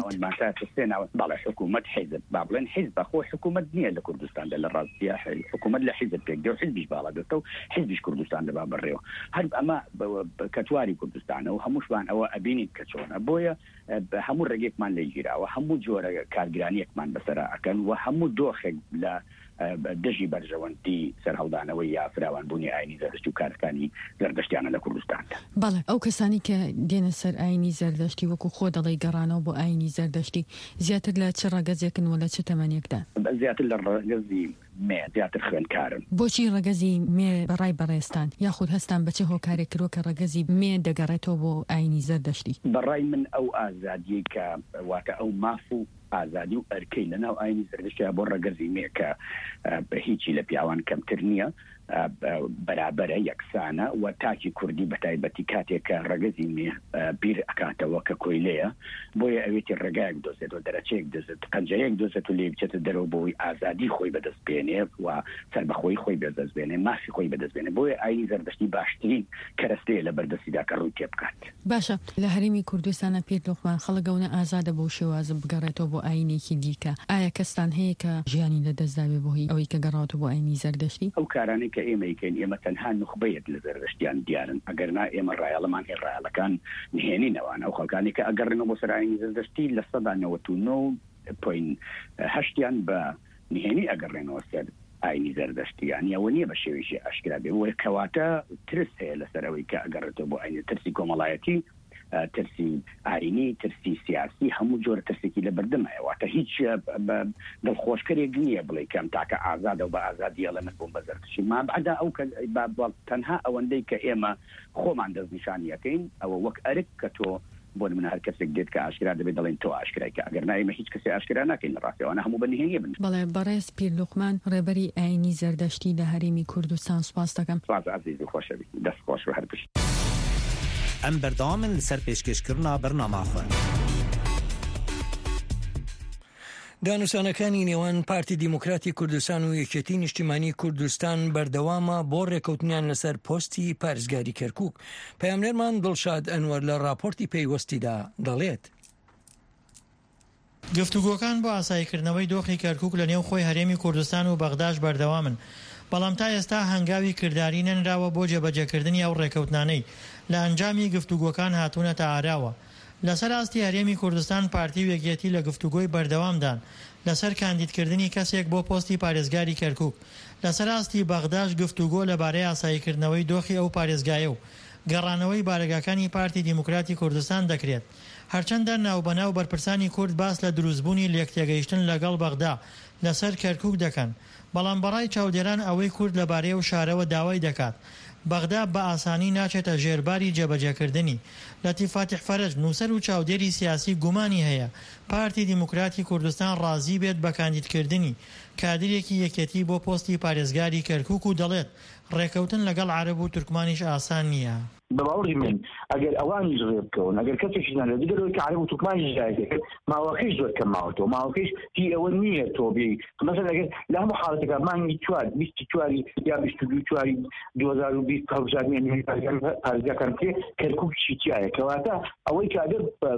بەڵێ حکوومەت حیزب با بڵێن حیزب بەخۆ حکوومەت نییە لە کوردستاندا لە ڕاستیە حکوومەت لە حیزب پێک دێ و حیزبیش باڵا دەستە و حیزبیش کوردستان دەبا بەڕێوە هەر ئەمە کەتواری کوردستانە و هەمووشمان ئەوە ئەبینین کە چۆنە بۆیە هەموو ڕێگەیەکمان لێ گیراوە هەموو جۆرە کارگرانیەکمان بەسەرا ئەکەن و هەموو دۆخێک لە دژی بەرژەوەندی سەرهەڵدانەوەی یا فراوانبوونی ئاینی زەردەشتی و کارەکانی زەردەشتیانە لە کوردستاندا. بەڵێ ئەو کەسانی کە دێنە سەر ئاینی زەردەشتی وەکو خۆ دەڵی گەڕانەوە بۆ ئاینی زەردەشتی زیاتر لە چ ڕەگەزێکن و لە چ تەمەنێکدا؟ زیاتر لە ڕەگەزی مێ زیاتر خوێندکارن. بۆچی ڕەگەزی مێ بەڕای بەڕێستان یاخود هەستان بەچه هۆکارێک کردووە کە ڕەگەزی مێ دەگەڕێتەوە بۆ ئاینی زەردەشتی؟ بەڕای من ئەو ئازادی کە واتە ئەو ماف و ئازادی و ئەرکەی لەناو ئاینی زەردەشتیە بۆ ڕەگەزی مێ کە هیچی لە پیاوان کەمتر نییە بەرابەرە یەکسانە و تاکی کوردی بەتایبەتی کاتێکە ڕەگەزی مێ بیر ئەکاتەوە کە کۆیلەیە بۆیە ئەوێتی ڕێگایەک دۆزێتەوە دەرەچەیەک دەزێت قەنجەیەک دۆزێت و لێ بچێتە دەرەوە بۆی ئازادی خۆی بەدەستبێنێ و سەربەخۆی خۆی بەدەستبێنێ مافی خۆی بەدەستبێنێ بۆیە ئاینی زەردەشتی باشترین کەرەستەیە لە بەردەستیدا کە ڕووی تێ بکات. باشە لە هەرێمی کوردستانە پیر لوقمان خەڵگەونە ئازادە بۆ شێوازە بگەڕێتەوە بۆ ئاینێکی دیکە ئایا کەستان هەیە کە ژیانی لەدەستداوێ بۆ هی ئەوەی کە گەڕاتەوە بۆ ئاینی زەردەشتی؟ ئەو کارانەی کە ئێمە یکەین ئێمە تەنها نخبەیەک لە زەردەشتیان دیارن ئەگەرنا ئێمە ڕایەڵەمان هێ ڕایەڵەکان نهێنینەوە ئەو خەڵکانی کە ئەگەڕێنەوە بۆ سەر ئاینی زەردەشتی لە 99.8 بە نهێنی ئەگەڕێنەوە سەر ئاینی زەردەشتیان یاوە نییە بە شێوێکی ئاشکرا بێ وە کەواتە ترس هەیە لەسەرەوەی کە ئەگەڕێتەوە بۆ ئاینی ترسی کۆمەڵایەتی ترسی ئاینی ترسی سیاسی هەموو جۆرە ترسێکی لە بەردەمایەوەتە هیچ دڵخۆشکەرێک نییە بڵێ کەم تاکە ئازادە و بە ئازادی ئەڵەمەت بۆم بەزەردەشتی مابعدا ئەو تەنها ئەوەندەی کە ئێمە خۆمان دەستنیشانیەکەین ئەوە وەک ئەرک کە تۆ بۆ من هەر کەسێک دێت کە ئاشکرا دەبێت دەڵێن تۆ ئاشکرای کە ئەگەر نایمە هیچ کەسی ئاشکرا ناکەین لە ڕاستیەوە هەموو بەنهێنیە بن. بەڵێ بەڕێز پیر لوقمان ڕێبەری ئاینی زەردەشتی لە هەرێمی کوردستان سوپاس دەکەم. سوپاس عەزیزی خۆشەوی دەست خۆش و هەر پشت. ئەم بەردەوامن لەسەر پێشکەشکردنا بەرنامەخۆ. دانوسانەکانی نێوان پارتی دیموکراتی کوردستان و یەکێتی نیشتیمانی کوردستان بەردەوامە بۆ ڕێکەوتنیان لەسەر پۆستی پارێزگاری کەرکووک. پەیامنێرمان دڵشاد ئەنوەر لە راپۆرتی پێیوەستیدا دەڵێت. گفتوگۆکان بۆ ئاساییکردنەوەی دۆخی کەرکووک لە نێو خۆی هەرێمی کوردستان و بەغداش بەردەوامن، بەڵام تا ئێستا هەنگاوی کردداری نەنراوە بۆ جێبەجێکردنی ئەو ڕێکەوتانەی لە ئەنجامی گفتوگۆکان هاتوونەتە ئاراوە. لەسەر ئاستی هەرێمی کوردستان پارتی و یەکێتی لە گفتوگۆی بەردەوامدان لەسەر کاندیدکردنی کەسێک بۆ پۆستی پارێزگاری کەرکووک. لەسەر ئاستی بەغداش گفتوگۆ لەبارەی ئاساییکردنەوەی دۆخی ئەو پارێزگایە و گەڕانەوەی بارگاکانی پارتی دیموکراتی کوردستان دەکرێت. هەرچەندە ناوبەناو بەرپرسانی کورد باس لە دروستبوونی لێکتێگەیشتن لەگەڵ بەغدا لەسەر کەرکووک دەکەن، بەڵام بەڕای چاودێران ئەوەی کورد لەبارەی و شارەوە داوای دەکات بەغدا بە ئاسانی ناچێتە ژێرباری جێبەجێکردنی. لەتیف فاتح فەرج نووسەر و چاودێری سیاسی گومانی هەیە پارتی دیموکراتی کوردستان ڕازی بێت بە کاندیدکردنی کادرێکی یەکێتی بۆ پۆستی پارێزگاری کەرکووک و دەڵێت ڕێکەوتن لەگەڵ عەرەب و تورکمانیش ئاسان نییە. بەباوری من ئەگەر ئەوانی ڕێ بکەون ئەگەر کەسێکیان لە دیگەرەوەی کە عەرەب و تورکمانیش دایکرد ماوەکەیش زۆر کەم ماوەتەوە، ماوەکەیش هی ئەوە نییە تۆ بێ مەسەڵەن ئەگەر لە هەموو حاڵەتێکا مانگی 4 یا 22 2020 هەڵبژاردننی پارێزگاکان پێ کەرکووکی تایە کەواتە ئەوەی کادر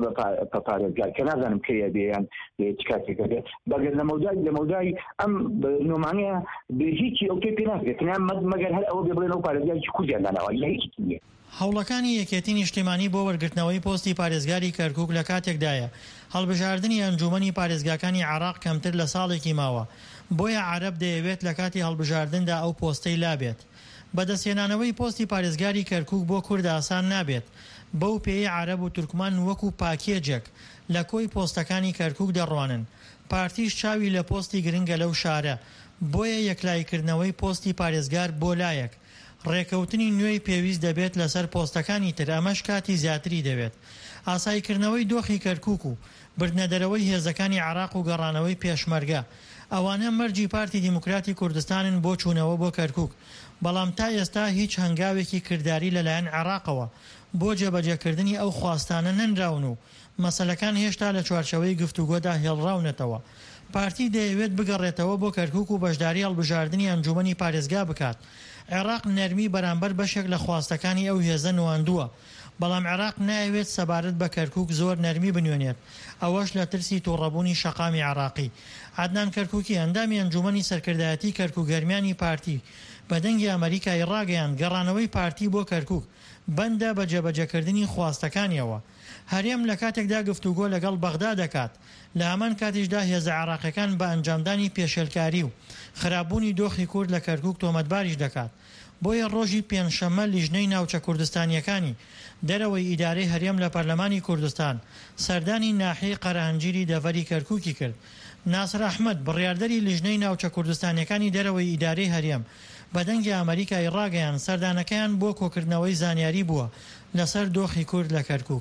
بە پارێزگار کە نازانم کەیە بێیان چ کاتێکە بەگەر لە مەودای ئەم نۆمانەیە بێ هیچی ئەو تێ پێ ناکرێت مەگەر هەر ئەوە بێ بڵێن ئەو پارێزگاری کوردیان داناوە یا هیچی نییە. هەوڵەکانی یەکێتی نیشتیمانی بۆ وەرگرتنەوەی پۆستی پارێزگاری کەرکووک لە کاتێکدایە هەڵبژاردننی ئەنجومەنی پارێزگاکانی عێراق کەمتر لە ساڵێکی ماوە، بۆیە عەرەب دەیەوێت لە کاتی هەڵبژاردندا ئەو پۆستەی لابێت. بەدەستهێنانەوەی پۆستی پارێزگاری کەرکووک بۆ کورد ئاسان نابێت، بەو پێی عەرەب و تورکمان وەکو پاکێجێک لە کۆی پۆستەکانی کەرکووک دەڕوانن. پارتیش چاوی لە پۆستی گرنگە لەو شارە، بۆیە یەکلایکردنەوەی پۆستی پارێزگار بۆ لایەک ڕێکەوتنی نوێی پێویست دەبێت لەسەر پۆستەکانی تر، ئەمەش کاتی زیاتری دەوێت. ئاساییکردنەوەی دۆخی کەرکووک و بردنەدەرەوەی هێزەکانی عێراق و گەڕانەوەی پێشمەرگە ئەوانە مەرجی پارتی دیموکراتی کوردستانن بۆ چوونەوە بۆ کەرکووک، بەڵام تا ئێستا هیچ هەنگاوێکی کردداری لەلایەن عێراقەوە بۆ جێبەجێکردنی ئەو خواستانە نەنراون و مەسەلەکان هێشتا لە چوارچەوەی گفتوگۆدا هێڵراونەتەوە. پارتی دەیەوێت بگەڕێتەوە بۆ کەرکووک و بەشداری هەڵبژاردننی ئەنجومەنی پارێزگا بکات. عێراق نەرمی بەرامبەر بەشێک لە خواستەکانی ئەو هێزە نواندووە، بەڵام عێراق نایەوێت سەبارەت بە کەرکووک زۆر نەرمی بنوێنێت، ئەوەش لە ترسی تووڕەبوونی شەقامی عێراقی. عەدنان کەرکووکی ئەندامی ئەنجومەنی سەرکردایەتی کەرکووگەرمیانی پارتی بە دەنگی ئەمریکای ڕاگەیان گەڕانەوەی پارتی بۆ کەرکووک بەندە بە جێبەجێکردنی خواستەکانیەوە. هەرێم لە کاتێکدا گفتوگۆ لەگەڵ بەغدا دەکات، لە هەمان کاتیشدا هێزە عێراقیەکان بە ئەنجامدانی پێشێلکاری و خراپبوونی دۆخی کورد لە کەرکووک تۆمەتباریش دەکات. بۆیە ڕۆژی پێنجشەممە لیژنەی ناوچە کوردستانیەکانی دەرەوەی ئیدارەی هەرێم لە پەرلەمانی کوردستان سەردانی ناحیەی قەرهەنجیری دەڤەری کەرکووکی کرد. ناسر ئەحمەد بڕیاردەری لیژنەی ناوچە کوردستانیەکانی دەرەوەی ئیدارەی هەرێم بە دەنگی ئەمریکای ڕاگەیان سەردانەکەیان بۆ کۆکردنەوەی زانیاری بووە لەسەر دۆخی کورد لە کەرکووک.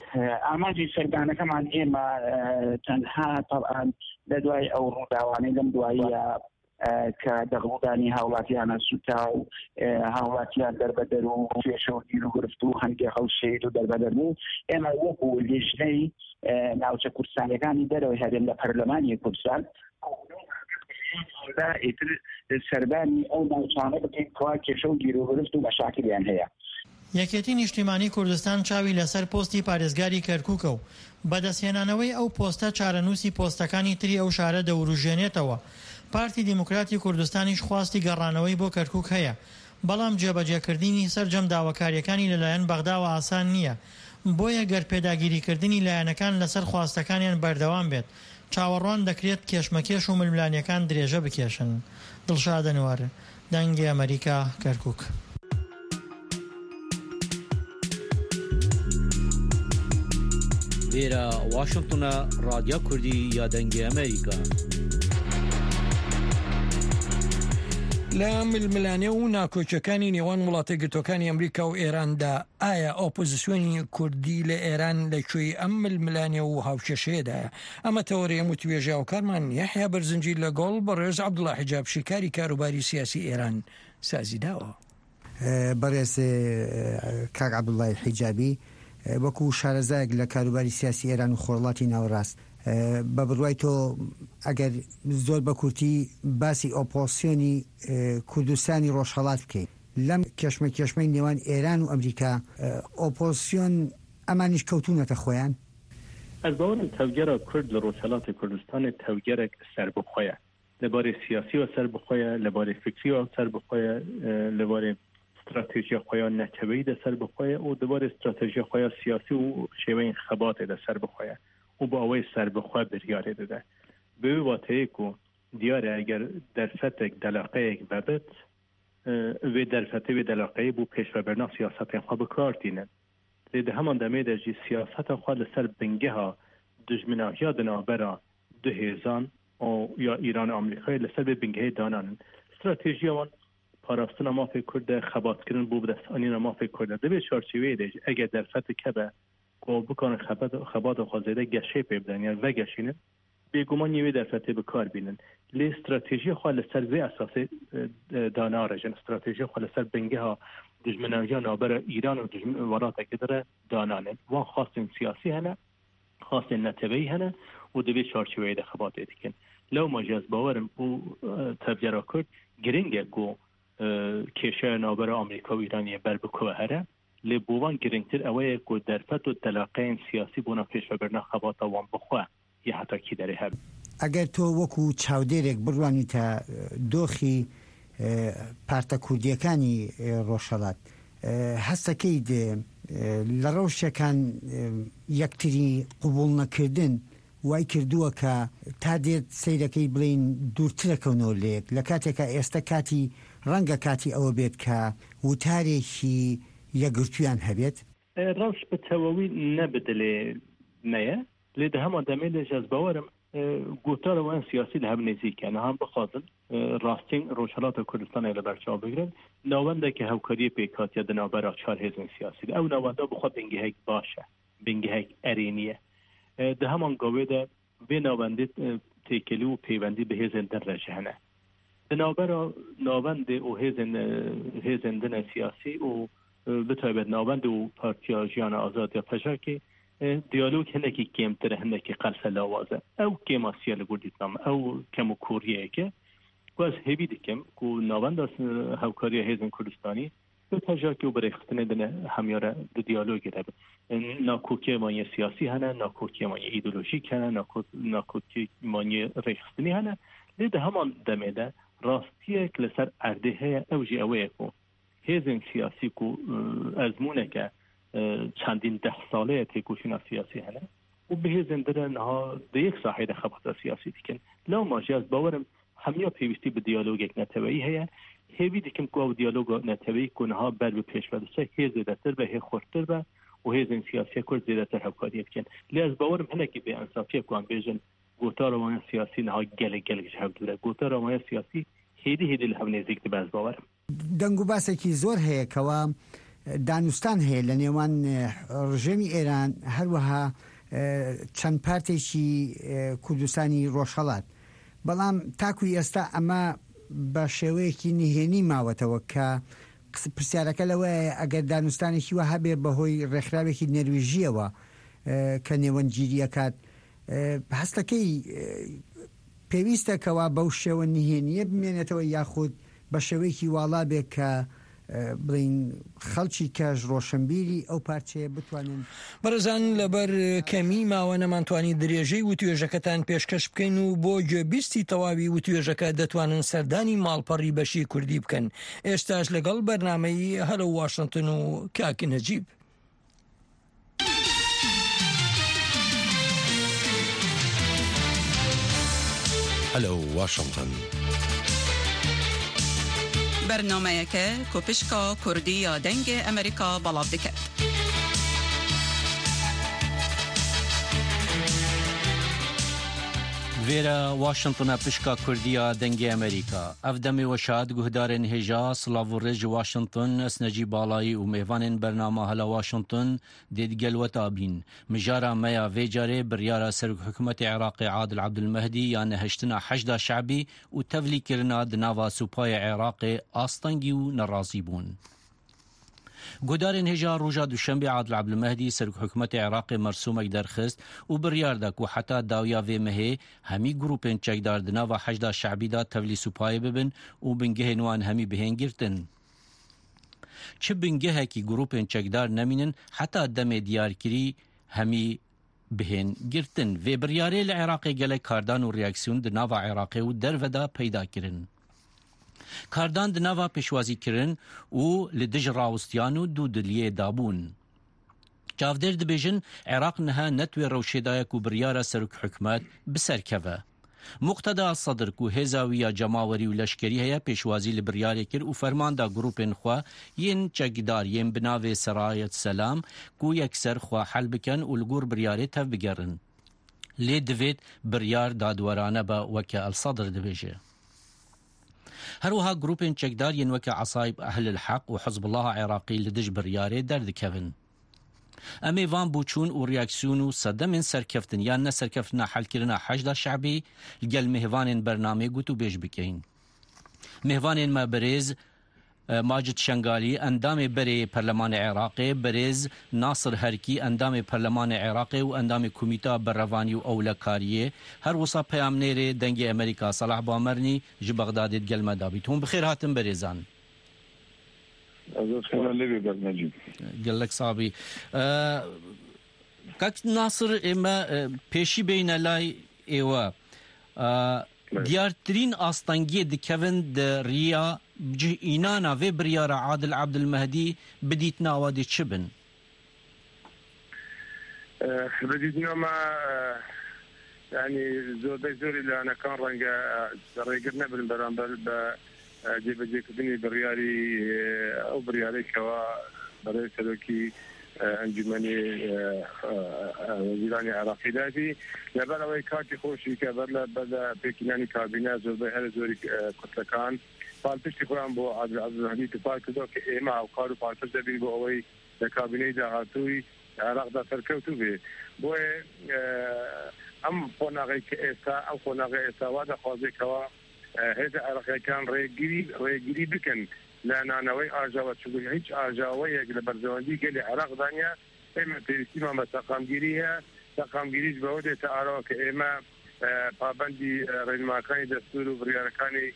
ئاماژی سەردانەکەمان ئێمە تەنها تەڵان لە دوای ئەو ڕووداوانەی لەم دواییە کە دەغڵدانی هاوڵاتیانە سوتا و هاوڵاتیان دەربەدەر و پێشەوەگیر و گرفت و هەندێک هەڵشێت و دەربەدەر بوو. ئێمە وەکو لیژنەی ناوچە کوردستانیەکانی دەرەوەی هەرێم لە پەرلەمانی کوردستان ئیتر سەردانی ئەو ناوچانە بکەین کوا کێشە و گیر و گرفت و مەشاکلیان هەیە. یەکێتی نیشتیمانی کوردستان چاوی لەسەر پۆستی پارێزگاری کەرکووکە و بەدەستهێنانەوەی ئەو پۆستە چارەنووسی پۆستەکانی تری ئەو شارە دەوروژێنێتەوە. پارتی دیموکراتی کوردستانیش خواستی گەڕانەوەی بۆ کەرکووک هەیە، بەڵام جێبەجێکردنی سەرجەم داواکاریەکانی لەلایەن بەغداوە ئاسان نییە، بۆیە گەر پێداگیریکردنی لایەنەکان لەسەر خواستەکانیان بەردەوام بێت چاوەڕوان دەکرێت کێشمەکێش و ململانیەکان درێژە بکێشن. دڵشاد ئەنوار، دەنگی ئەمریکا، کەرکووک. لێرە واشنگتنە ڕادیا کوردی یا دەنگی ئەمریکا. لە ململانێ و ناکۆچەکانی نێوان وڵاتە گرتوەکانی ئەمریکا و ئێراندا ئایا ئۆپۆزیسیۆنی کوردی لە ئێران لەکوێی ئەم ململانێ و هاوکێشەیەدایە؟ ئەمە تەوەریەم و توێژە و کارمان یەحیا بەرزنجی لەگەڵ بەڕێز عەبدوڵڵا حیجاب شیکاری کاروباری سیاسی ئێران سازی داوە. بەڕێز کاک عەبدوڵڵای حیجابی وەکو شارەزایەک لە کاروباری سیاسی ئێران و خۆرڵاتی ناوەڕاست بە بڕوای تۆ ئەگەر زۆر بە کورتی باسی ئۆپۆزیسیۆنی کوردستانی ڕۆژهەڵات بکەیت لەم کێشمەی نێوان ئێران و ئەمریکا ئۆپۆزیسیۆن ئەمانیش کەوتونەتە خۆیان؟ از باورم توجیه کرد لروشالات کردستان توجیه سر بخواه لباره سیاسی و سر بخواه لباره فکری و سر بخواه لباره استراتژی خواه نتوی در سر بخواه و لباره استراتژی خواه سیاسی و شیوه خبات در سر بخواه و با اوی سر بخواه بریاره ده به واقعی که دیاره اگر در فتک دلاقه یک ببت و در فتک دلاقه بو پیش و برنا سیاست خواه بکار دینن لیده همان دمه در جی سیاست خواه لسر بنگه ها دجمنه یا دنابرا 2000 یا ایران آمریکای لسر به بنگه دانان استراتژی آن پاراستن ما فکر کرده خبات کردن بو بدستانی ما فکر کرده ده به چارچوبه ده اگر در فتک کبه که بکنن خبات خوازیده گشه پیبدن یا و گشینه بیگمان یوی در فتح بکار بینن لی استراتژی خواه لسر وی اساس دانا رجن استراتژی خواه لسر بنگه ها دجمناجان نابر ایران و دجمنات اکدر دانانه وان خواستن سیاسی هنه خواستن نتوی هنه و دوی چارچوبه ده خبات ایدکن لو مجاز باورم او تبجرا کرد گرنگه گو کشه نابر آمریکا و ایرانی بر بکوه هره لی بوان گرنگتر اوه گو در فتح و تلاقین سیاسی بونا پیش و برنا خبات وان بخواه یا حتی کی داره هر اگر تو وەکو چاودێرێک بڕوانیتە دۆخی پارتە کوردیەکانی ڕۆژهەڵات هەستەکەیت لە ڕەوشەکان یەکتری قبوڵ نەکردن وای کردووە کە تا دێت سەیرەکەی بڵین دوورترەکەونەوە لێک لە کاتێکە ئێستا کاتی ڕەنگە کاتی ئەوە بێت کە وتارێکی یەکگرتویان هەبێت ڕەوش بە تەواوی نەبدلێ نەیە لیده هم آدمی لجاز باورم گوتار وان سیاسی لهم نزیکن هم بخواهد راستین روشالات کردستان ایلا برچاو بگرن ناونده که هوکاری پیکات یا دنابرا 4 حزب سیاسی او ناونده بخواه بنگه هک باشه بنگه هک ارینیه ده همان گاوه ده به ناونده تیکلی و پیوندی به هزندن رجهنه دنابرا ناونده و هزندن سیاسی و بتایبت ناونده و پارتیا جیان آزاد یا پژاکی دیالوگ هنکی کمتره هنکی قرص لاوازه او کم آسیال گردید نام او کم و کوریه که از هیوی دیکم که ناوند از هوکاری هیزن کردستانی به تجاکی و برخستنه دنه همیاره دو دیالوگی ده ناکوکی مانی سیاسی هنه ناکوکی مانی ایدولوژیک هنه ناکوکی مانی رخستنی هنه لیده همان دمه ده راستیه که لسر ارده اوجی اوه که هیزن سیاسی که ازمونه که چندین 10 ساله تکوشینا سیاسی هنه و به زندرن ها ده یک ساحه خبرت سیاسی دیکن لو ماجی از باورم همیا پیوستی به دیالوگ یک نتوی هیا هیوی دیکم که او دیالوگ نتوی کنه ها بر به پیش بدسته هی زیدتر به هی خورتر به و هی سیاسی کرد زیدتر هفکاری بکن لی از باورم هنه که به انصافی کن بیجن گوتار روان سیاسی نه گل جهب دوره گوتار روان سیاسی هیدی لهم نزدیک به از باورم دەنگ و باسێکی زۆر هەیە کەوا دانوستان هەیە لە نێوان ڕژێمی ئێران هەروەها چەند پارتێکی کوردستانی ڕۆژهەڵات بەڵام تاکوی ئێستا ئەمە بە شێوەیەکی نهێنی ماوەتەوە کە پرسیارەکە لەوەیە ئەگەر دانوستانێکی وە هەبێ بەهۆی ڕێکخراوێکی نەروێژیەوە کە نێوەنگیریەکات هەستەکەی پێویستە کەوا بەو شێوە نهێنیە بمێنێتەوە یاخود بە شێوەیەکی واڵا بێت کە بڵین خەڵکی کەژ ڕۆشنبیری ئەو پارچەیە بتوانن بەرەزان لەبەر کەمی ماوە نەمانتوانی درێژەی وتوێژەکەتان پێشکەش بکەین و بۆ گوێبیستی تەواوی وتوێژەکە دەتوانن سەردانی ماڵپەڕی بەشی کوردی بکەن. ئێستاش لەگەڵ بەرنامەی هەلە واشنگتن و کاک نەجیب. هەلە واشنگتن برنامه‌یەکە کۆپشکا کوردی یا دەنگ ئەمریکا بەڵاو دەکات. ویرا واشنطن پشکا کردیا دنگی امریکا افدمی وشاد گهدارن هجا سلاو رج واشنطن اسنجی بالایی و میوان برنامه هلا واشنطن دیدگل و تابین مجارا میا ویجاره بریارا سرک حکومت عراق عادل عبدالمهدی یا نهشتنا حشدا شعبی و تفلی کرنا دناوا سوپای عراق آستانگی و نرازی بون. گودارن هجا روجا دوشنبه عادل عبدالمهدی سرک حکومت عراق مرسومک درخست و بریاردک و حتی داویا و مهی همی گروپین چکدار دنا و حشدا شعبی دا تولی سپای ببن و بنگه نوان همی بهین گرتن. چه بنگه کی گروپین چکدار نمینن حتی دم دیار کری همی بهن گرتن و بریاره لعراقی گله کاردان و ریاکسیون د ناوا عراقی و درودا پیدا کرن. کاردان د ناوا پشوازی کرن و لدج راوستیان و دو دلیه دابون. چافدر دبیجن عراق نها نتوی روشیدایک و بریاره سرک حکمت بسرکوه. مقتدى الصدر کو هزاویه جماوری و لشکری هیا پیشوازی لبریاری کر و فرمان دا گروپین خوا ین چگدار ین بناوی سرایت سلام کو یکسر خوا حل بکن و لگور بریاری تف بگرن. لی دوید بریار دادورانه با وکا الصدر دبیجه. هروها گروپین چگدار ین وکا عصایب اهل الحق و حزب الله عراقی لدج بریاری درد کفن. امی وان بوچون و ریاکسیون و صدمن سرکفتن یا نه سرکفتن حل کرنا حشد شعبی گل مهوان برنامه گوتو بیش بکین. مهوان ما برز ماجد شنگالی اندام بری پرلمان عراقی برز ناصر هرکی اندام پرلمان عراقی و اندام کمیته بروانی و اولکاریه هر وصا پیام نیر دنگ امریکا صلاح بامرنی جی بغداد گل مدابیتون بخیر هاتم برزان. قال لك صابي كاك ناصر اما پیشی بین لای ایوا دیارترین آستانگی دکوین د ریا جه اینانا و بریار عادل عبد المهدی بدیتنا وادی چبن بدیتنا ما يعني زوري لأنا كان رنجا بالبرامبل جيب كدني بريالي او بريالي كوا بري سلوكي انجمني وزيراني عراقي داتي لبلا ويكاتي خوشي كبرلا بدا بكناني كابينه زوبي هل زوري كتلكان فالتشتي قران بو عبد الهدي تفاك دوك ايما او قارو فالتش دبي بو اوي كابينه دهاتوي عراق دا تركوتو بي بو ام فوناغي كيسا او فوناغي اسا وادا خوزي كوا هذا عراقي كان ريجري بكن لأن نوي أرجاوات شو هيج أرجاوية قبل برزواندي قال عراق دنيا إما ترسيما ما تقامجريش بودة تعراق إما بابندي رينماكاني دستور وبرياركاني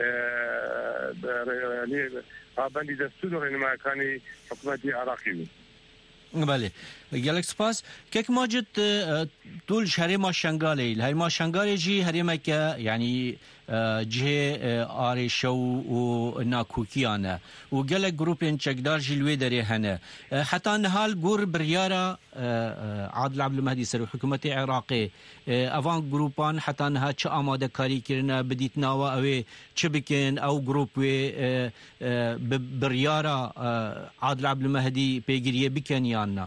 بابندي دستور رينماكاني حكومتي عراقي. بله گلک سپاس که ماجد طول شهر ما شنگالی هر ما شنگالی جی هر ما که یعنی جه آرشو و ناکوکیانه و گلک گروپین چکدار جلوی داره هنه حتی نهال گور بریارا عادل عبد المهدی سر حکومت عراقی اوان گروپان حتی نها چه آماده کاری کرنه بدیت ناوا اوی چه بکن او گروپ بریارا عادل عبد المهدی پیگیریه بکن یا نه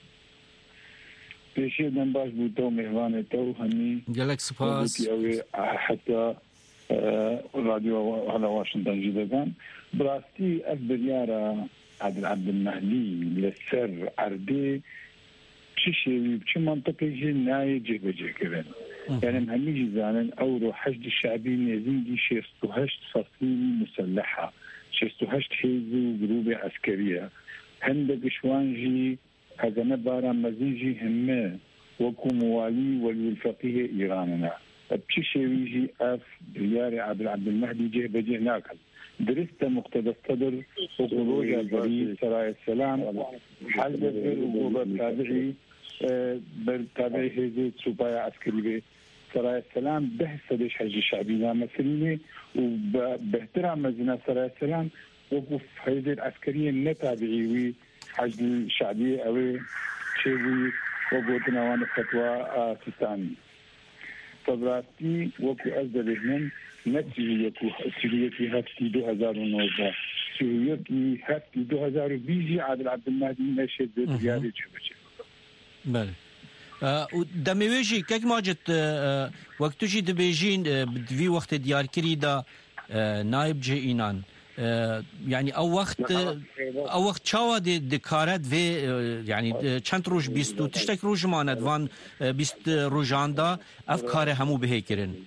پیشی دن باش بودو مهوانه تو همی گلک سپاس حتی رادیو على واشنطن جدا براستی از بریارا عادل عبد المهدی لسر عربي شيء منطقي جي ناي جي بجي كذا يعني هميجي زانن اورو حشد الشعبي نزيدي 68 فصيل مسلحه 68 حزب وجروب عسكريه هندق شوانجي هذا نبارا مزيجي همه وكو موالي والفقيه ايراننا بشي يجي اف برياري عبد المهدي جه بجي ناكل درست مقتدى الصدر وخروج البريد سرايا السلام حل بفر وقوبة تابعي بالتابعي هزي سوبايا عسكري بي سرايا السلام بحث ليش حج الشعبية مسلمة وباحترام مزنا سرايا السلام وقف هزي العسكرية نتابعي وي حج الشعبية اوي شوي وقوتنا وانا فتوى سيستاني فبراتي وكو أزدبهن نتيجة سوريتي هفتي 2019 سوريتي هفتي 2020 عادل عبد المهدي نشد بياري جبجة بله دمویجی که ماجد وقتوشی دبیجین بدوی وقت دیار کری دا نایب جه اینان يعني او وقت چاوا دي كارت في يعني چند روج بيستو تشتك روج ماند وان بيست روجاندا افكار همو بهيكرن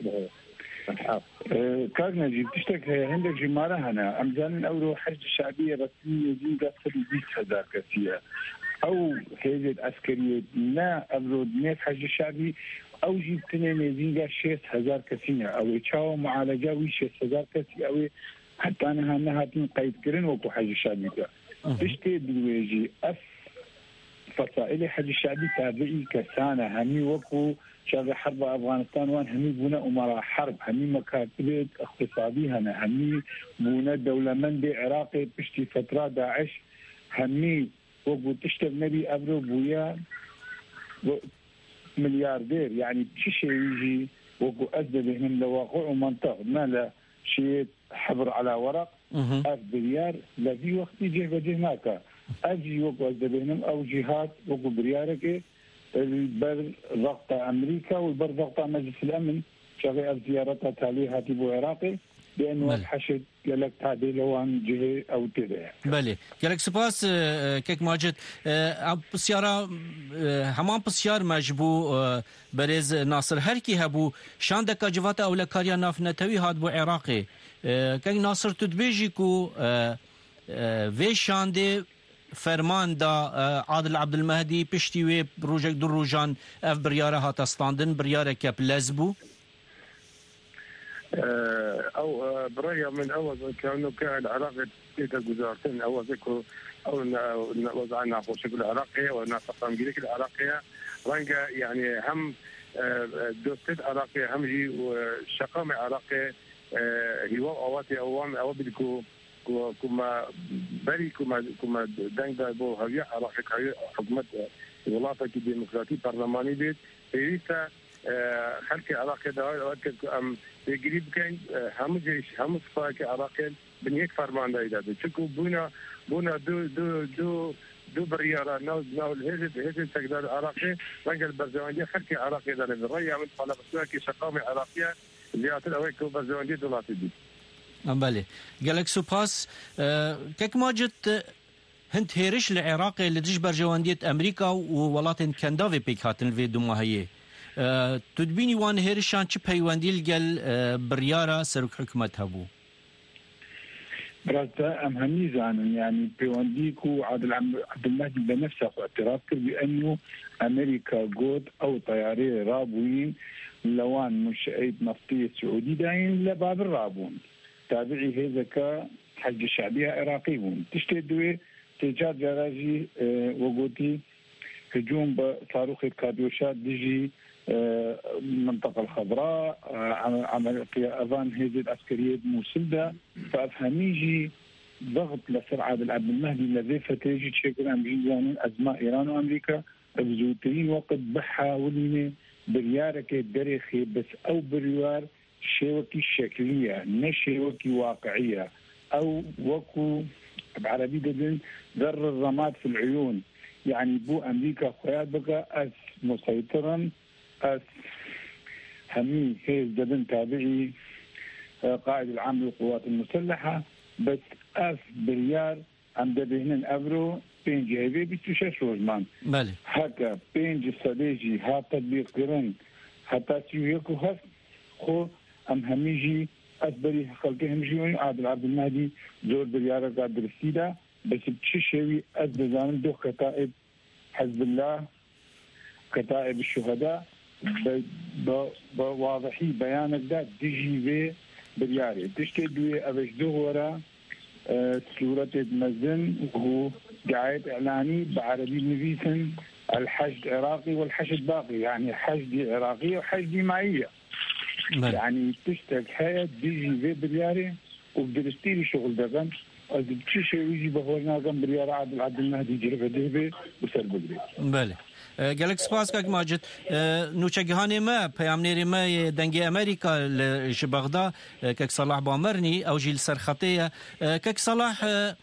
كار نجيب تشتك عندك جمارة هنا امزان اورو حج الشعبية رسمية يزيد اكثر من 20,000 كثيرة او هذه العسكرية لا ابرد ناس حج الشعبي او جيب تنين يزيد 6,000 كثيرة او تشاو معالجة وي 6,000 كثيرة او حتى أنا هاتين قيد كرين وكو حاجة شابكة تشتي دلويجي فصائل حج الشعبي تابعي كسانة همي وكو شغل حرب أفغانستان وان همي بونا أمراء حرب همي مكاتبة اقتصادي هنا همي بونا دولة من عراقي بشتي فترة داعش همي وكو تشتغل نبي أبرو بويا ملياردير يعني شيء يجي وكو أسدد من لواقع ومنطق ما لا شيء حبر على ورق أف بريار لذي وقت جه وجه ماكا أجي وكو أسدد أو جهات وكو بريارك البر ضغط أمريكا والبر ضغط مجلس الأمن شغي زيارتها تاليها تبو عراقي لأنه الحشد لك تعديل وان جهة أو تده. بله. قالك سپاس كيك ماجد بسيارة همان بسيار مجبو برز ناصر هركي هبو شان دكا جواتا أو لكاريا ناف نتوي هاد بو عراقي كيك ناصر تدبيجي كو في شان دي فرمان دا عادل عبد المهدي بشتيوي بروجك دو روجان اف بريارة هاتا ستاندن بريارة كاب لزبو او برأيي من اول كانوا كان علاقه الوزارتين اول ذكر او وضعنا في شكل عراقيه ونافقه امريكا العراقيه رنجا يعني هم دوستة عراقيه هم جي وشقامه عراقيه هو اواتي اوام او بدكو كما بري كما دنگا بو هويه عراقيه حكومه الولايات الديمقراطيه برلماني بيت رئيسه خلق عراقي داوود اوقات ام يقريب كان هم جيش هم صفاك عراقي بنيك فرمان دايدا تشكو بونا دو بريارة ناو الهجد تقدر عراقي رجل برزوانية خلق عراقي دانا بالرأي من طلب السواكي شقامي عراقية زيادة الأويكو برزوانية دولاتي دي بله قالك سوباس كيك ماجد هند هيرش العراقي اللي تجبر جواندية أمريكا وولاتن كندافي بيك هاتن في دوماهيه تدبيني وان هيرشان چه پیوندی لگل بریارا سرک حکمت هبو براستا ام همي زانن يعني بيونديكو عادل عبد المهدي بنفسه اعتراف بانه امريكا جود او طياري رابوين لوان منشئات نفطيه سعودي داين لباب الرابون تابعي هذا حج الشعبيه عراقيون تشتدوي تجار جراجي وقوتي هجوم بصاروخ الكاديوشات ديجي المنطقة الخضراء عمل أذان هذه العسكرية موسلدة فأفهميجي ضغط لسر عادل عبد المهدي الذي فتيجي تشكل أمريكان أزمة إيران وأمريكا بزوترين وقت بحاولين بريارك الدريخي بس أو بريار شيوكي شكلية نشيوكي واقعية أو وكو بعربي دلن ذر الرماد في العيون يعني بو أمريكا خيال بقى أس مسيطرا أس همي هيز دبن تابعي قائد العام للقوات المسلحة بس أس بريار عم دبهنن أبرو بين جهبي بتشش روزمان هكا بين جسديجي ها تطبيق كرن حتى سيويكو هف خو أم هميجي أسبري خلقه همجيوني عادل عبد المهدي زور بريارة قادر السيدة بس بتششوي أسبزان دو كتائب حزب الله كتائب الشهداء بواضحي بيانك ده ديجي في برياري تشتي دوي أبش دهورا سورة مزن وهو دعاية إعلاني بعربي نفيسن الحشد عراقي والحشد باقي يعني حشد عراقي وحشد معية يعني تشتك حياة ديجي في برياري وبدرستيري شغل دقن أزد شيء يجي بهورنا كم بريار عبد المهدي جرف دهبه وسر بدري. بله. قالك سپاس كاك ماجد نوچگهاني ما پیامنيري ما دنگي امريكا لجبغدا كاك صلاح بامرني او جيل سرخطيه كاك صلاح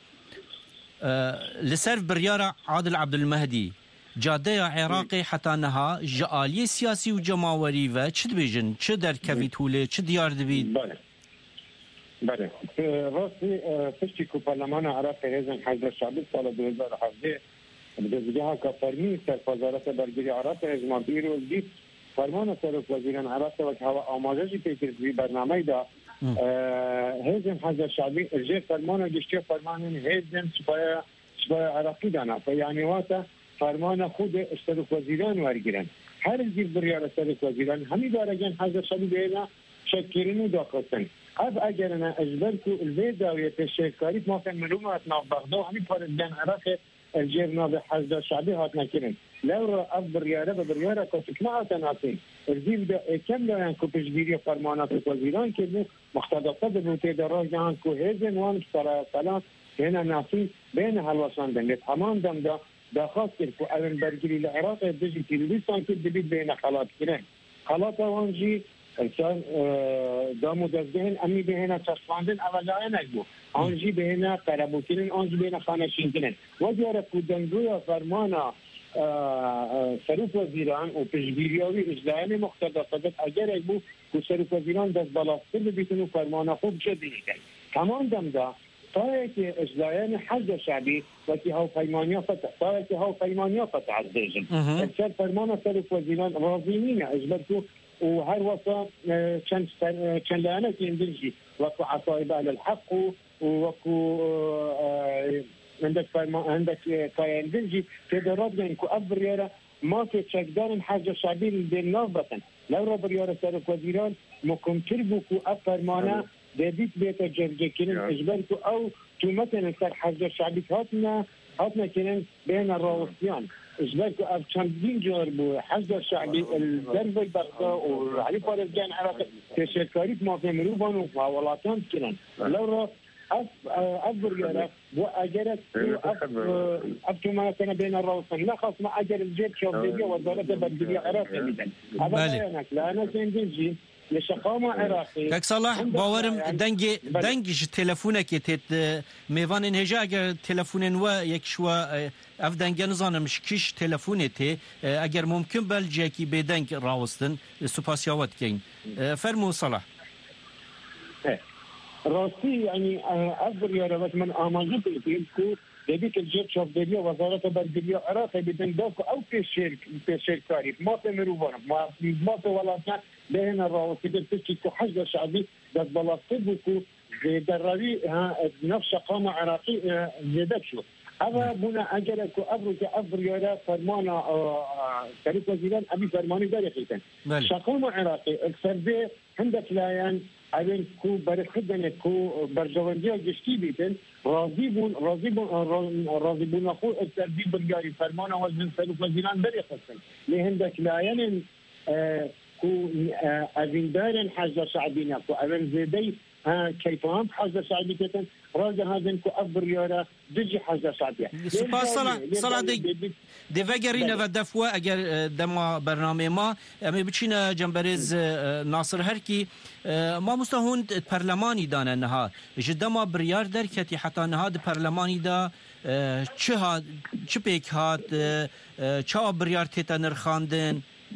لسرف بريارة عادل عبد المهدي جاده عراقي حتى نها جالي سياسي وجماوري و چد بيجن چه در كفيتوله چه ديار دبيد بله راستی پشتی که پارلمان عراقی هزن حزب الشعبی سال 2017 بدزگاه که فرمی سرفازارت برگری عراق هزمان بیرو دید فرمان سرک وزیران عراق و که هوا آماجهی پیکرد بی برنامه دا هزن حزب الشعبی ارجای فرمان و گشتی فرمان هزن سپای عراقی دانا فیعنی واتا فرمان خود سرک وزیران ورگیرن هر زیر بریار سرک وزیران همی دارگن حزب الشعبی بینا شکرین و داخلتن اف اگر انا اجبرتو الفيدا ويتشكاريت ما كان معلومات ناف بغداد همي بارزدان عراق الجيرنا بحزب الشعبي هاتنا كرن لو اف برياره كنت ما تناسين الزيب كم لا ينكو تجبيري فرمانات وزيران كده مختلطه بوتيدار جان كو هزن وان صلاة هنا ناسين بين هالوسان دنگ تمام دم دا خاص كو اول برجري العراق بيجي كردستان كده بين خلاط كرن خلاط وانجي انسان دامو دزگهن امی بهنا چشماندن اولا نگو آنجی بهنا قربوتین آنجی بهنا خانشینتن و دیاره کودنگوی فرمانا سروف وزیران و پشگیریاوی اجلایان مختلفت اگر اگبو که سروف وزیران دست بلاستر ببیتن و فرمانا خوب جدی کن تمام دم دا طایه که اجلایان حزب شعبی و که هاو پیمانیا فتح از دیجن اکثر فرمانا سروف وزیران راضینین اجبرتو وهر وصا كان لأنا يندرجي وكو عصايب على الحق وكو عندك كيندرجي تدرج انكو ابريرا ما في تشكدار حاجه شعبي بين نوبه لو ربريرا سرك وزيران ممكن تربكو افرمانا دبيت بيت جرجكين اجبرتو او تو مثلا صار حاجه شعبي هاتنا كنن بين الروسيان اجبرتو اب كم جربوا حاجه شعبي الدرب البغداد وعلي فارجان عراق تشكاري ما في مروبان وفاولاتان كنن لو أفضل وأجرت أفتما كان بين الروسين لا خاص ما أجر الجيب شوفية وزارة بدرية عراقية مثلا هذا لا أنا سندنجي لشقامة عراقي كاك صلاح باورم دنجي تلفونك تيت ميفان انهجا اگر تلفونن و يكشوا اف دنگه نزانم شكيش تلفونتي اگر ممكن بلجيكي بدنگ راوستن سپاسياوت كين فرمو صلاح راسي يعني أفضل يا رب من آمانجت الفيلكو دبيك الجيب شوف دبيا وزارة بردبيا عراقي بدن دوكو أو في شركاري ما تمروبان ما تولاتنا بهنا الراسي بتشكي حجة شعبي ده بلاطبكو دراوي نفس قامة عراقي زيادك شو هذا بنا أجلكو أبرك أفضل يا رب فرمانا كريم وزيران أبي فرماني داري خيتن شقامة عراقي السربي عندك لايان اول کو برای خدمت کو برجوندی گشتی بیتن راضی بون خو ترتیب برگاری فرمان وزن سلوک وزیران بری خستن لهندک لایان کو اویندارن حاجه شعبینا کو اول زیدی كيفهم حاجه شعبيه كتن راجع هذا كو افضل يارا دجي حاجه شعبيه سپاس صلاح دي فجرين ودفوا اگر دما برنامه ما ام بچينا جنبرز ناصر هركي ما مستهون برلماني دانا نها جدما بريار دركتي حتى نهاد برلماني دا چه پیک هات چا بريار تيتا نرخاندن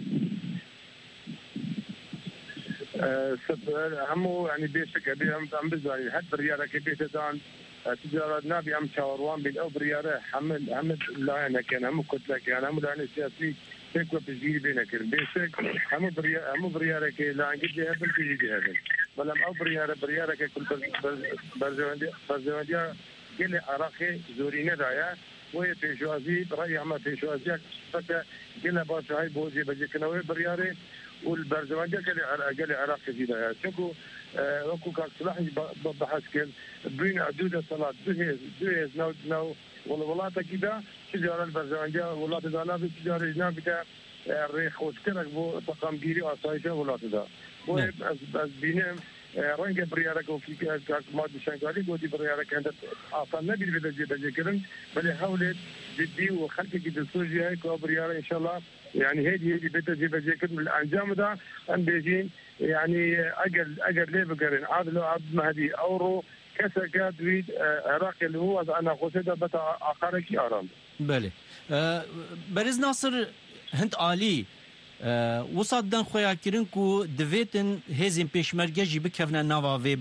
همو يعني بيشك ابي هم بزاني حد برياره كبيت دان تجاره نبي ام شاوروان بين او برياره حمد لا انا كان هم قلت لك يعني هم لا سياسي تكو بيجي بينك بيشك هم برياره كي لا عندي هبل بيجي هبل ولا او برياره كي كنت برزوانديا قال عراقي زورينا رايا وهي بيشوازي راي ما بيشوازي فك قلنا باش هاي بوزي بجي كنوي برياره والبرزواندية قال العراق كثيرة شكو وكو كان صلاح بحث كان بين عدود صلاة دوهز نو والولاة كده تجارة البرزواندية ولاة دانا في تجارة جناب بتاع الريخ وسكرك بو تقامجيري وعصايشة ولاة دا بس بينهم رنگ بريارك وفي كاك مادي شانكالي قودي بريارك عندت أصلا نبي بدأ كرن بل حاولت جدي وخلقك دستوري هاي كو بريارة إن شاء الله يعني هذه بدأ كرن من الأنجام ده أن بيجين يعني أجل ليه بقرن عادلو عبد مهدي أورو كسا كادويد عراقي اللي هو أنا قصيدة بتا آخركي آرام بله برز ناصر هند آلي وصدن خويا كرين كو دفيتن هزين بيشمرجه جي بكفنا نافا في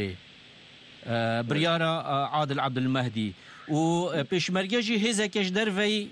بريارة عادل عبد المهدي و بيشمرجه جي هزكش درفي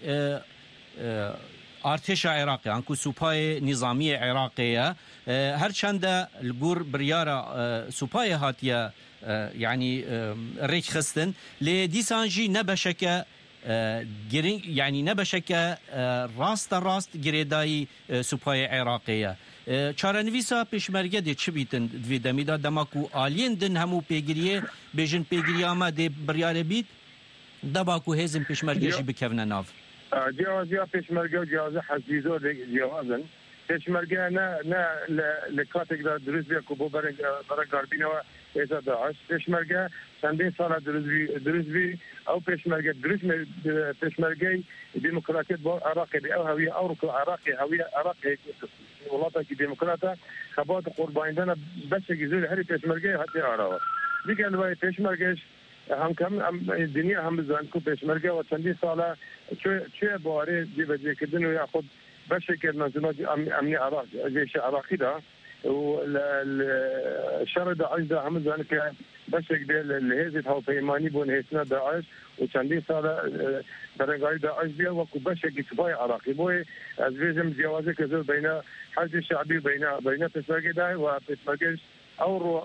ارتش عراقي انكو سوباي نظاميه عراقيه هر چند الجور بريارة سوباي هاتيا يعني ريك خستن لديسانجي نبشكه يعني نبشك راست جريداي سوباي عراقيه چارنویسا پیشمرگه دی چی بیتن دوی دمیدا دماکو آلین دن همو پیگریه بیجن پیگریه آما دی بریاره بیت دباكو هزم بيشمرجي بكفنا ناف جواز يا بيشمرجي وجواز حزيزو جوازن بيشمرجي انا لكاتك دروس بيكو برا غربينا اذا داعش بيشمرجي سندين صار دروس بي او بيشمرجي دروس بيشمرجي ديمقراطيه عراقي او هويه او عراقي هويه عراقي ولاطه ديمقراطيه خبات قرباندنا بس جزيره هري بيشمرجي حتى عراق دي قالوا بيشمرجي هم كم الدنيا هم زانكو بيشمرجي وتندي صار شو بواري دي بجي كدن وياخذ بشكل منظومات امني عراق جيش عراقي ده والشر داعش ده هم زانك بشكل الهيزت هو بيماني بون هيسنا داعش وتندي صار درجاي داعش بيا وكو بشكل كفايه عراقي بوي ازبيزم جوازك كذا بين حرج الشعبي بين بيشمرجي ده وبيشمرجي او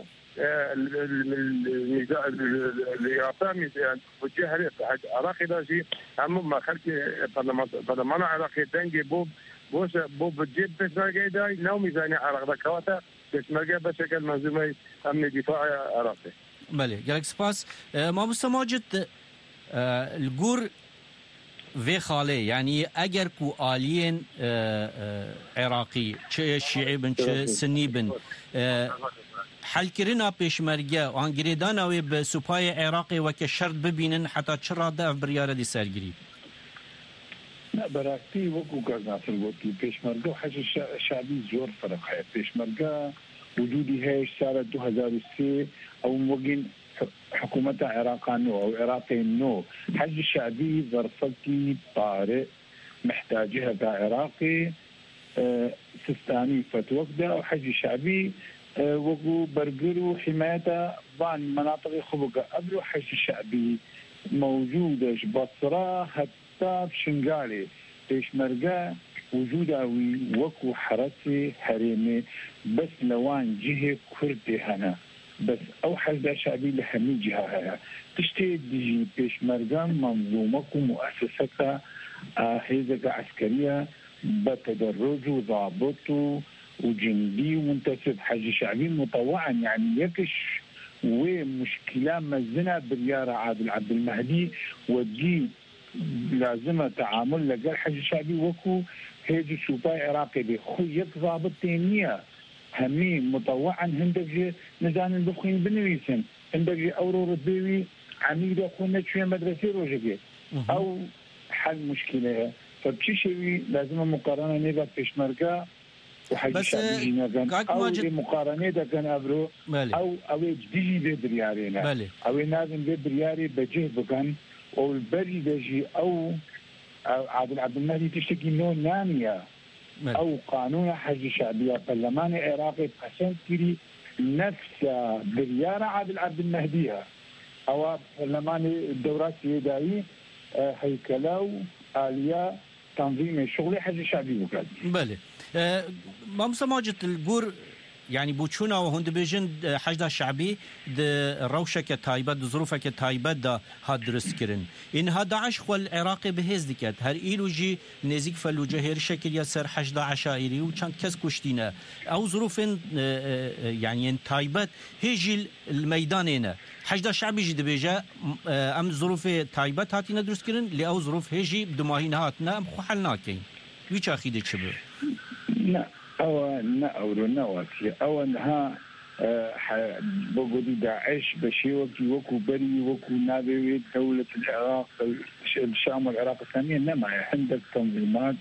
اليافامي وجه عراقي ده شيء هم ما خلك برلمان عراقي دنجي بوب بتجيب بيشمرجي ده نو ميزانية عراق ذكواته بيشمرجي بشكل منظومة أمن دفاع عراقي. بله جالك سباس ما مستماجد الجور في خاله يعني اگر کو آلین عراقی چه شیعی بن چه سنی بن حل کرنا پیشمرگه و انگریدان او به سپاه عراقی و که شرط ببینن حتی چرا ده بریاره دی سرگیری نه براستی وکو گاز ناصر گوتی پیشمرگه و حج شعبی زور فرق هست پیشمرگه وجودی هیش سال 2003 او موجين حكومة عراقان أو عراقي نو حج شعبي ظرفتي طارئ محتاجها كعراقي سستاني فتوكدا أو حج شعبي وقو برقرو حمايته ضان مناطق خبقة قبل حج شعبي موجودة بصرة حتى بشنغالي بيشمرقة وجوده وكو حرسي حريمي بس لوان جهة كردي هنا بس او حزب شعبي لهمي جهه تشتي دي بيشمرقه منظومه ومؤسسه هيزه عسكريه بتدرج وضابط وجندي ومنتسب حج شعبي مطوعا يعني يكش ومشكله مزنه برياره عادل عبد المهدي ودي لازمه تعامل لقى حج شعبي وكو هيجي سوباي عراقي بخو يك ضابط تينيه همي مطوعا هندك نزان البخين بنويسن هندك اورو ربيوي عميد اخونا شويه مدرسه روجي او حل مشكله فبشي شيء لازم مقارنه نيبا بيشمرقه وحاجه شعبي نغان او مقارنه ده كان ابرو او جديد بدريارينا او لازم بدرياري بجه بكان او البري بيجي او عبد المهدي تشتكي نو ناميه او قانون حج شعبيه برلمان عراقي قسم كري نفس برياره عبد المهدي او برلمان الدورات السياديه هيكلو اليه تنظيم شغل حج شعبي وكذا بله ما مسماجه الجور يعني بوچونا و هند بيجن حشد شعبي د روشك تايبه د ظروفك تايبه دا هدرس كرن ان هداعش خل العراقي بهز دكت هر ايلوجي نزيك فلوجه هر شكل يسر حشد عشائري و چند كس كشتينا او ظروف يعني تايبه هيجي الميدان هنا حشد شعبي جد بيجا ام ظروف تايبه هاتينا درس كرن لا او ظروف هيجي بدماهين هاتنا ام حلنا كاين ويش اخيد تشبه لا أو نأورو نواتي أو أنها بوجود داعش بشي وكو بري وكو نابي دولة العراق الشام والعراق الثانية نما عندك تنظيمات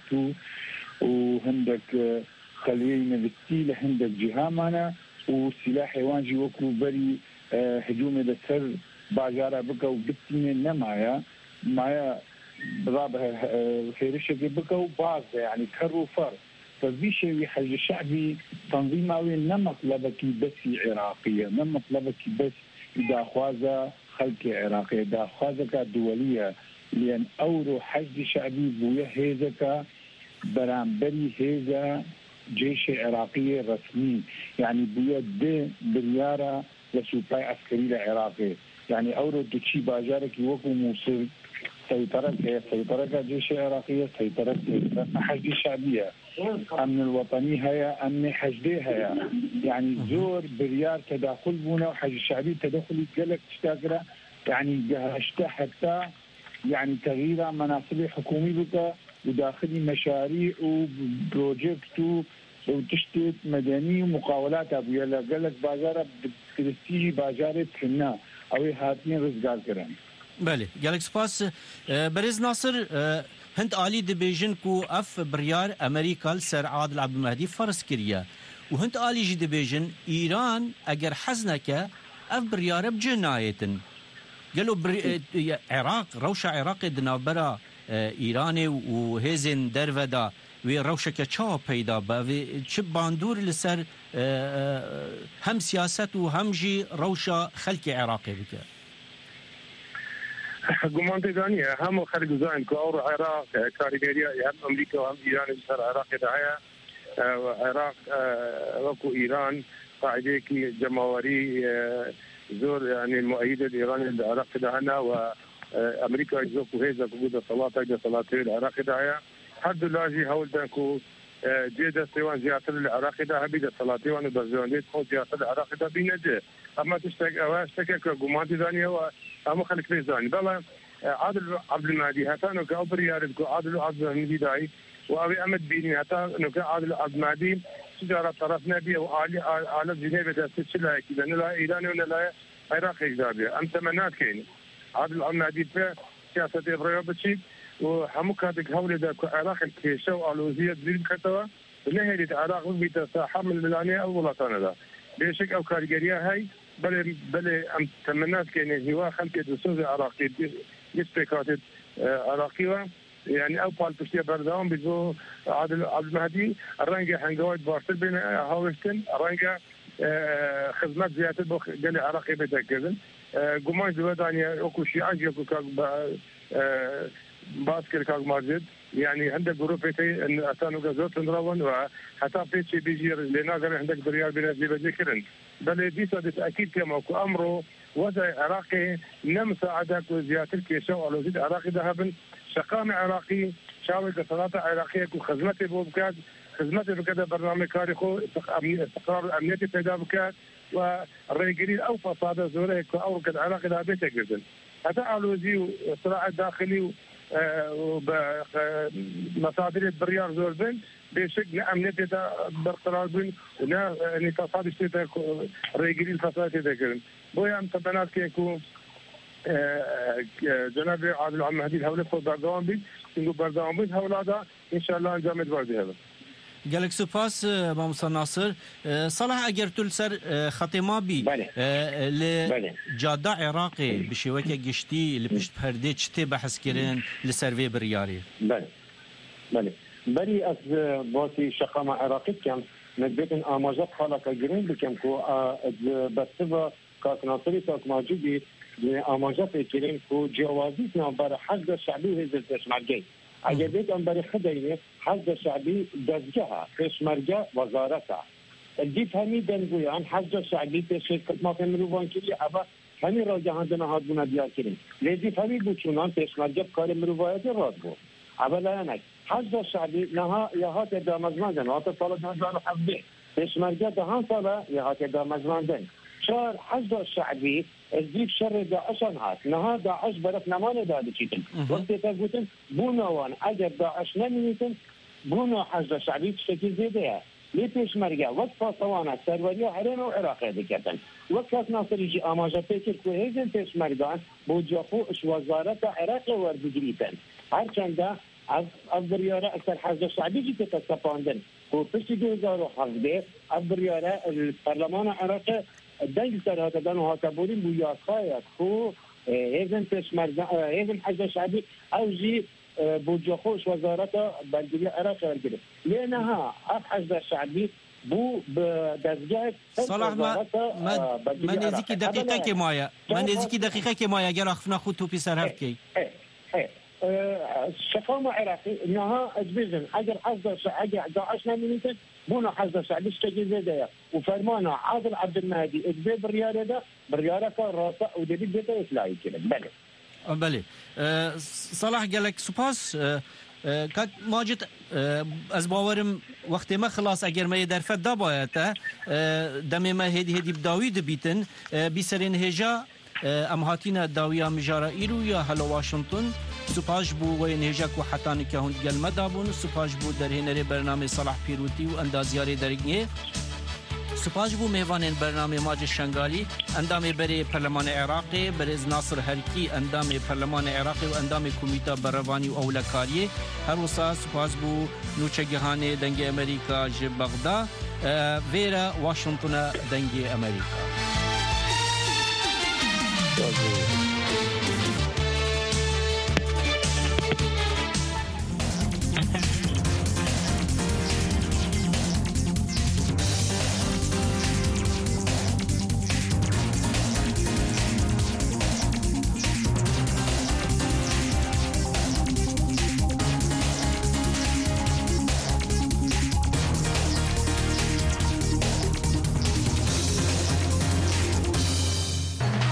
وعندك خلينا بالتيل عندك جهامنا وسلاح حيوانجي وكو بري هجوم للسر باجارة بكا وبتني نما معايا برابها خيرشة بكا وبعض يعني كرو فرق ففي شيء حج شعبي تنظيماوي نمط لبكي بس عراقية نمط لبكي بس إذا خوازة خلق عراقية إذا خوازة دولية لأن أورو حج شعبي بويا هيزك برامبري هيزة جيش عراقية رسمي يعني بويا دي بريارة لسوباي عسكري العراقي يعني أورو دوشي باجارك يوكو موصل سيطرة جيش عراقية سيطرة حج شعبية أمن الوطني هيا أمن حجدي هيا يعني زور بريار تداخل بونا وحج الشعبي تدخل يتقلق تشتاقرا يعني جهشتا حتى يعني تغيير مناصب حكومي بك وداخلي مشاريع وبروجكت وتشتت مدني ومقاولات ابويا قالك بازار برستيجي بازار كنا او هاتين رزقار كران. بله گلک سپاس برز ناصر هند عالی دبیجن کو اف بریار امریکا سر عادل عبد المهدي فرض کریه و هند عالی جی دبیجن ایران اگر حزنکه اف بریار بجنایتن قالوا عراق روشة عراق دنابرا ایران و هزن درفدا و روشة چا پیدا با و چه باندور لسر هم سیاست و هم جی روشة خلق عراقی بکه گمان دانیه هم خلق زاین که اور عراق کارگریا هم امریکا و هم ایران سر عراق دعایا عراق وكو ایران قاعده کی جماهيري زور يعني المؤيده الايراني العراق دعانا وامريكا يزوكو هيزا وجود صلاه العراق دعايا حد لاجي هول دانكو جيدا سيوان زيارة العراق دعاها بيدا صلاه وان بزوانيت خو زيارة العراق دعا بينجي اما تشتكي كقومات دانيا وهم خلق في زاني بلا عادل عبد المهدي هتانو كأوبر ياردكو عادل عبد المهدي داعي وابي امد بيني هتانو كعادل عبد المهدي تجارة طرفنا بيه وعلى جنيبة تسلها كذا لا إيراني ولا لا عراقي إجابة أم تمنات كين عادل عم نادي في سياسة إبراهيم بتشي وحموك هذيك هولي ده عراق الكيشة وعلوزية ذي كتوا ونهاية العراق بيتساحب من الملانية أو وطننا ده بيشك أو كارجريا هاي بل أم تمنات كين هوا خلق دسوز عراقي يسبيكات عراقية يعني او بالبشتيه بردام بيزو عادل عبد المهدي الرنجه حنقوات بارتل بين هاوستن الرنجه خدمات زياده بخ قال عراقي بتاكدن قماش دوادانيا اوكو شي اجي اوكو باسكر كاغ ماجد يعني عندك جروبتي ان اتانو غازوت نراون وحتى في بيجي لنا قال عندك بريال بين دي بذكرن بل دي صدت اكيد كما امره وضع عراقي نمساعدك وزياده الكيشو على زيد عراقي ذهبا شقامة عراقي شاوي صلاة عراقية وخدمتي بوبكاد خدمتي بكذا برنامج كاريخو استقرار الأمنية پیدا بكاد والرجالين أو فصادة زورة أو كذا عراقي ده بيته جدا هذا علوزي صراع داخلي ومصادر البريار زور بين بشكل أمنية برقرار بين ونا يعني فصاد اشتيتا الرجالين فصادة ده بويا متبنات كيكو جناب عادل عم مهدي الهولة فوق بردوان بي نقول بردوان بي هولادا إن شاء الله انجام الوردي هذا قالك سپاس ماموسا ناصر صلاح اگر تل سر ختما بی لجاده عراقي بشوكه گشتي لبشت پرده چته بحث کرن لسروي برياري بلي از باسي شقامة عراقي كم نجبتن آماجات حالك جرين بكم كو بسبا كاك ناصري كاك ماجدي آماجات كريم كو جوازيتنا برا حزب الشعبي وهذا التشمرجي عجبت أن برا خديني حزب الشعبي دزجها تشمرجة وزارتها الدي فهمي دنقويان حزب الشعبي تشركة ما في مروفان كلي أبا همي راجع عندنا هادونا ديار كريم لذي فهمي بوشونان تشمرجة بكار مروفايات رادبو أبا لا ينك حزب الشعبي نها يهات دامزماندن هات صالة نزان حزبي تشمرجة دهان صالة يهات دامزماندن شار حزب الشعبي الزيب شر داعش هات نها داعش برف نمان دادشيتن وقت تقولن بونوان اگر داعش نميتن بونو حزب الشعبي تشكي زيده ليش مرجع وقت صوانا سروريا حرين وعراق دكتن وقت ناصر يجي اماجه فكر كويزن تيش مرجع بوجافو اش وزاره عراق وردجريتن هرچند افضل اكثر حزب الشعبي جيت تتفاندن وفي 2011 افضل البرلمان العراقي الدنج سر هذا دانو هاتبورين بويا خايت خو هيزن تشمرزا هيزن حزب الشعبي او جي بوجوخوش وزارته بلديه العراق ورجله لانها حزب الشعبي بو بدزجات صلاح ما نزيكي دقيقه كمايا ما نزيكي دقيقه كمايا قال اخفنا خوتو في سر هفكي شقامة عراقي انها ادفيجن اجر حزب الشعبي داعش نميتن بونا حزب الشعبي اشتكي زي وفرمانه عادل عبد المهدي ادبي بالرياضه ده بالرياضه كان راسه ودبي بيته يطلعي كده بله صلاح قالك سپاس كات ماجد از باورم وقت ما خلاص اگر ما درفت دا باید دم ما هدی بداوی دبیتن بسرین هجا ام هاتینا داویا مجارا ایرو یا هلو واشنطن سپاش بو و نهجک و حتانی که هند گل مدابون سپاش بو در هنر برنامه صلاح پیروتی و اندازیاری درگنه سپاش بو میوان برنامه ماج شنگالی اندام بری پارلمان عراقی برز ناصر هرکی اندام پارلمان عراقی و اندام کمیته بروانی و اولکاری هر وسا سپاس بو نوچگهانه دنگ امریکا ج بغداد ویرا واشنطن دنگ امریکا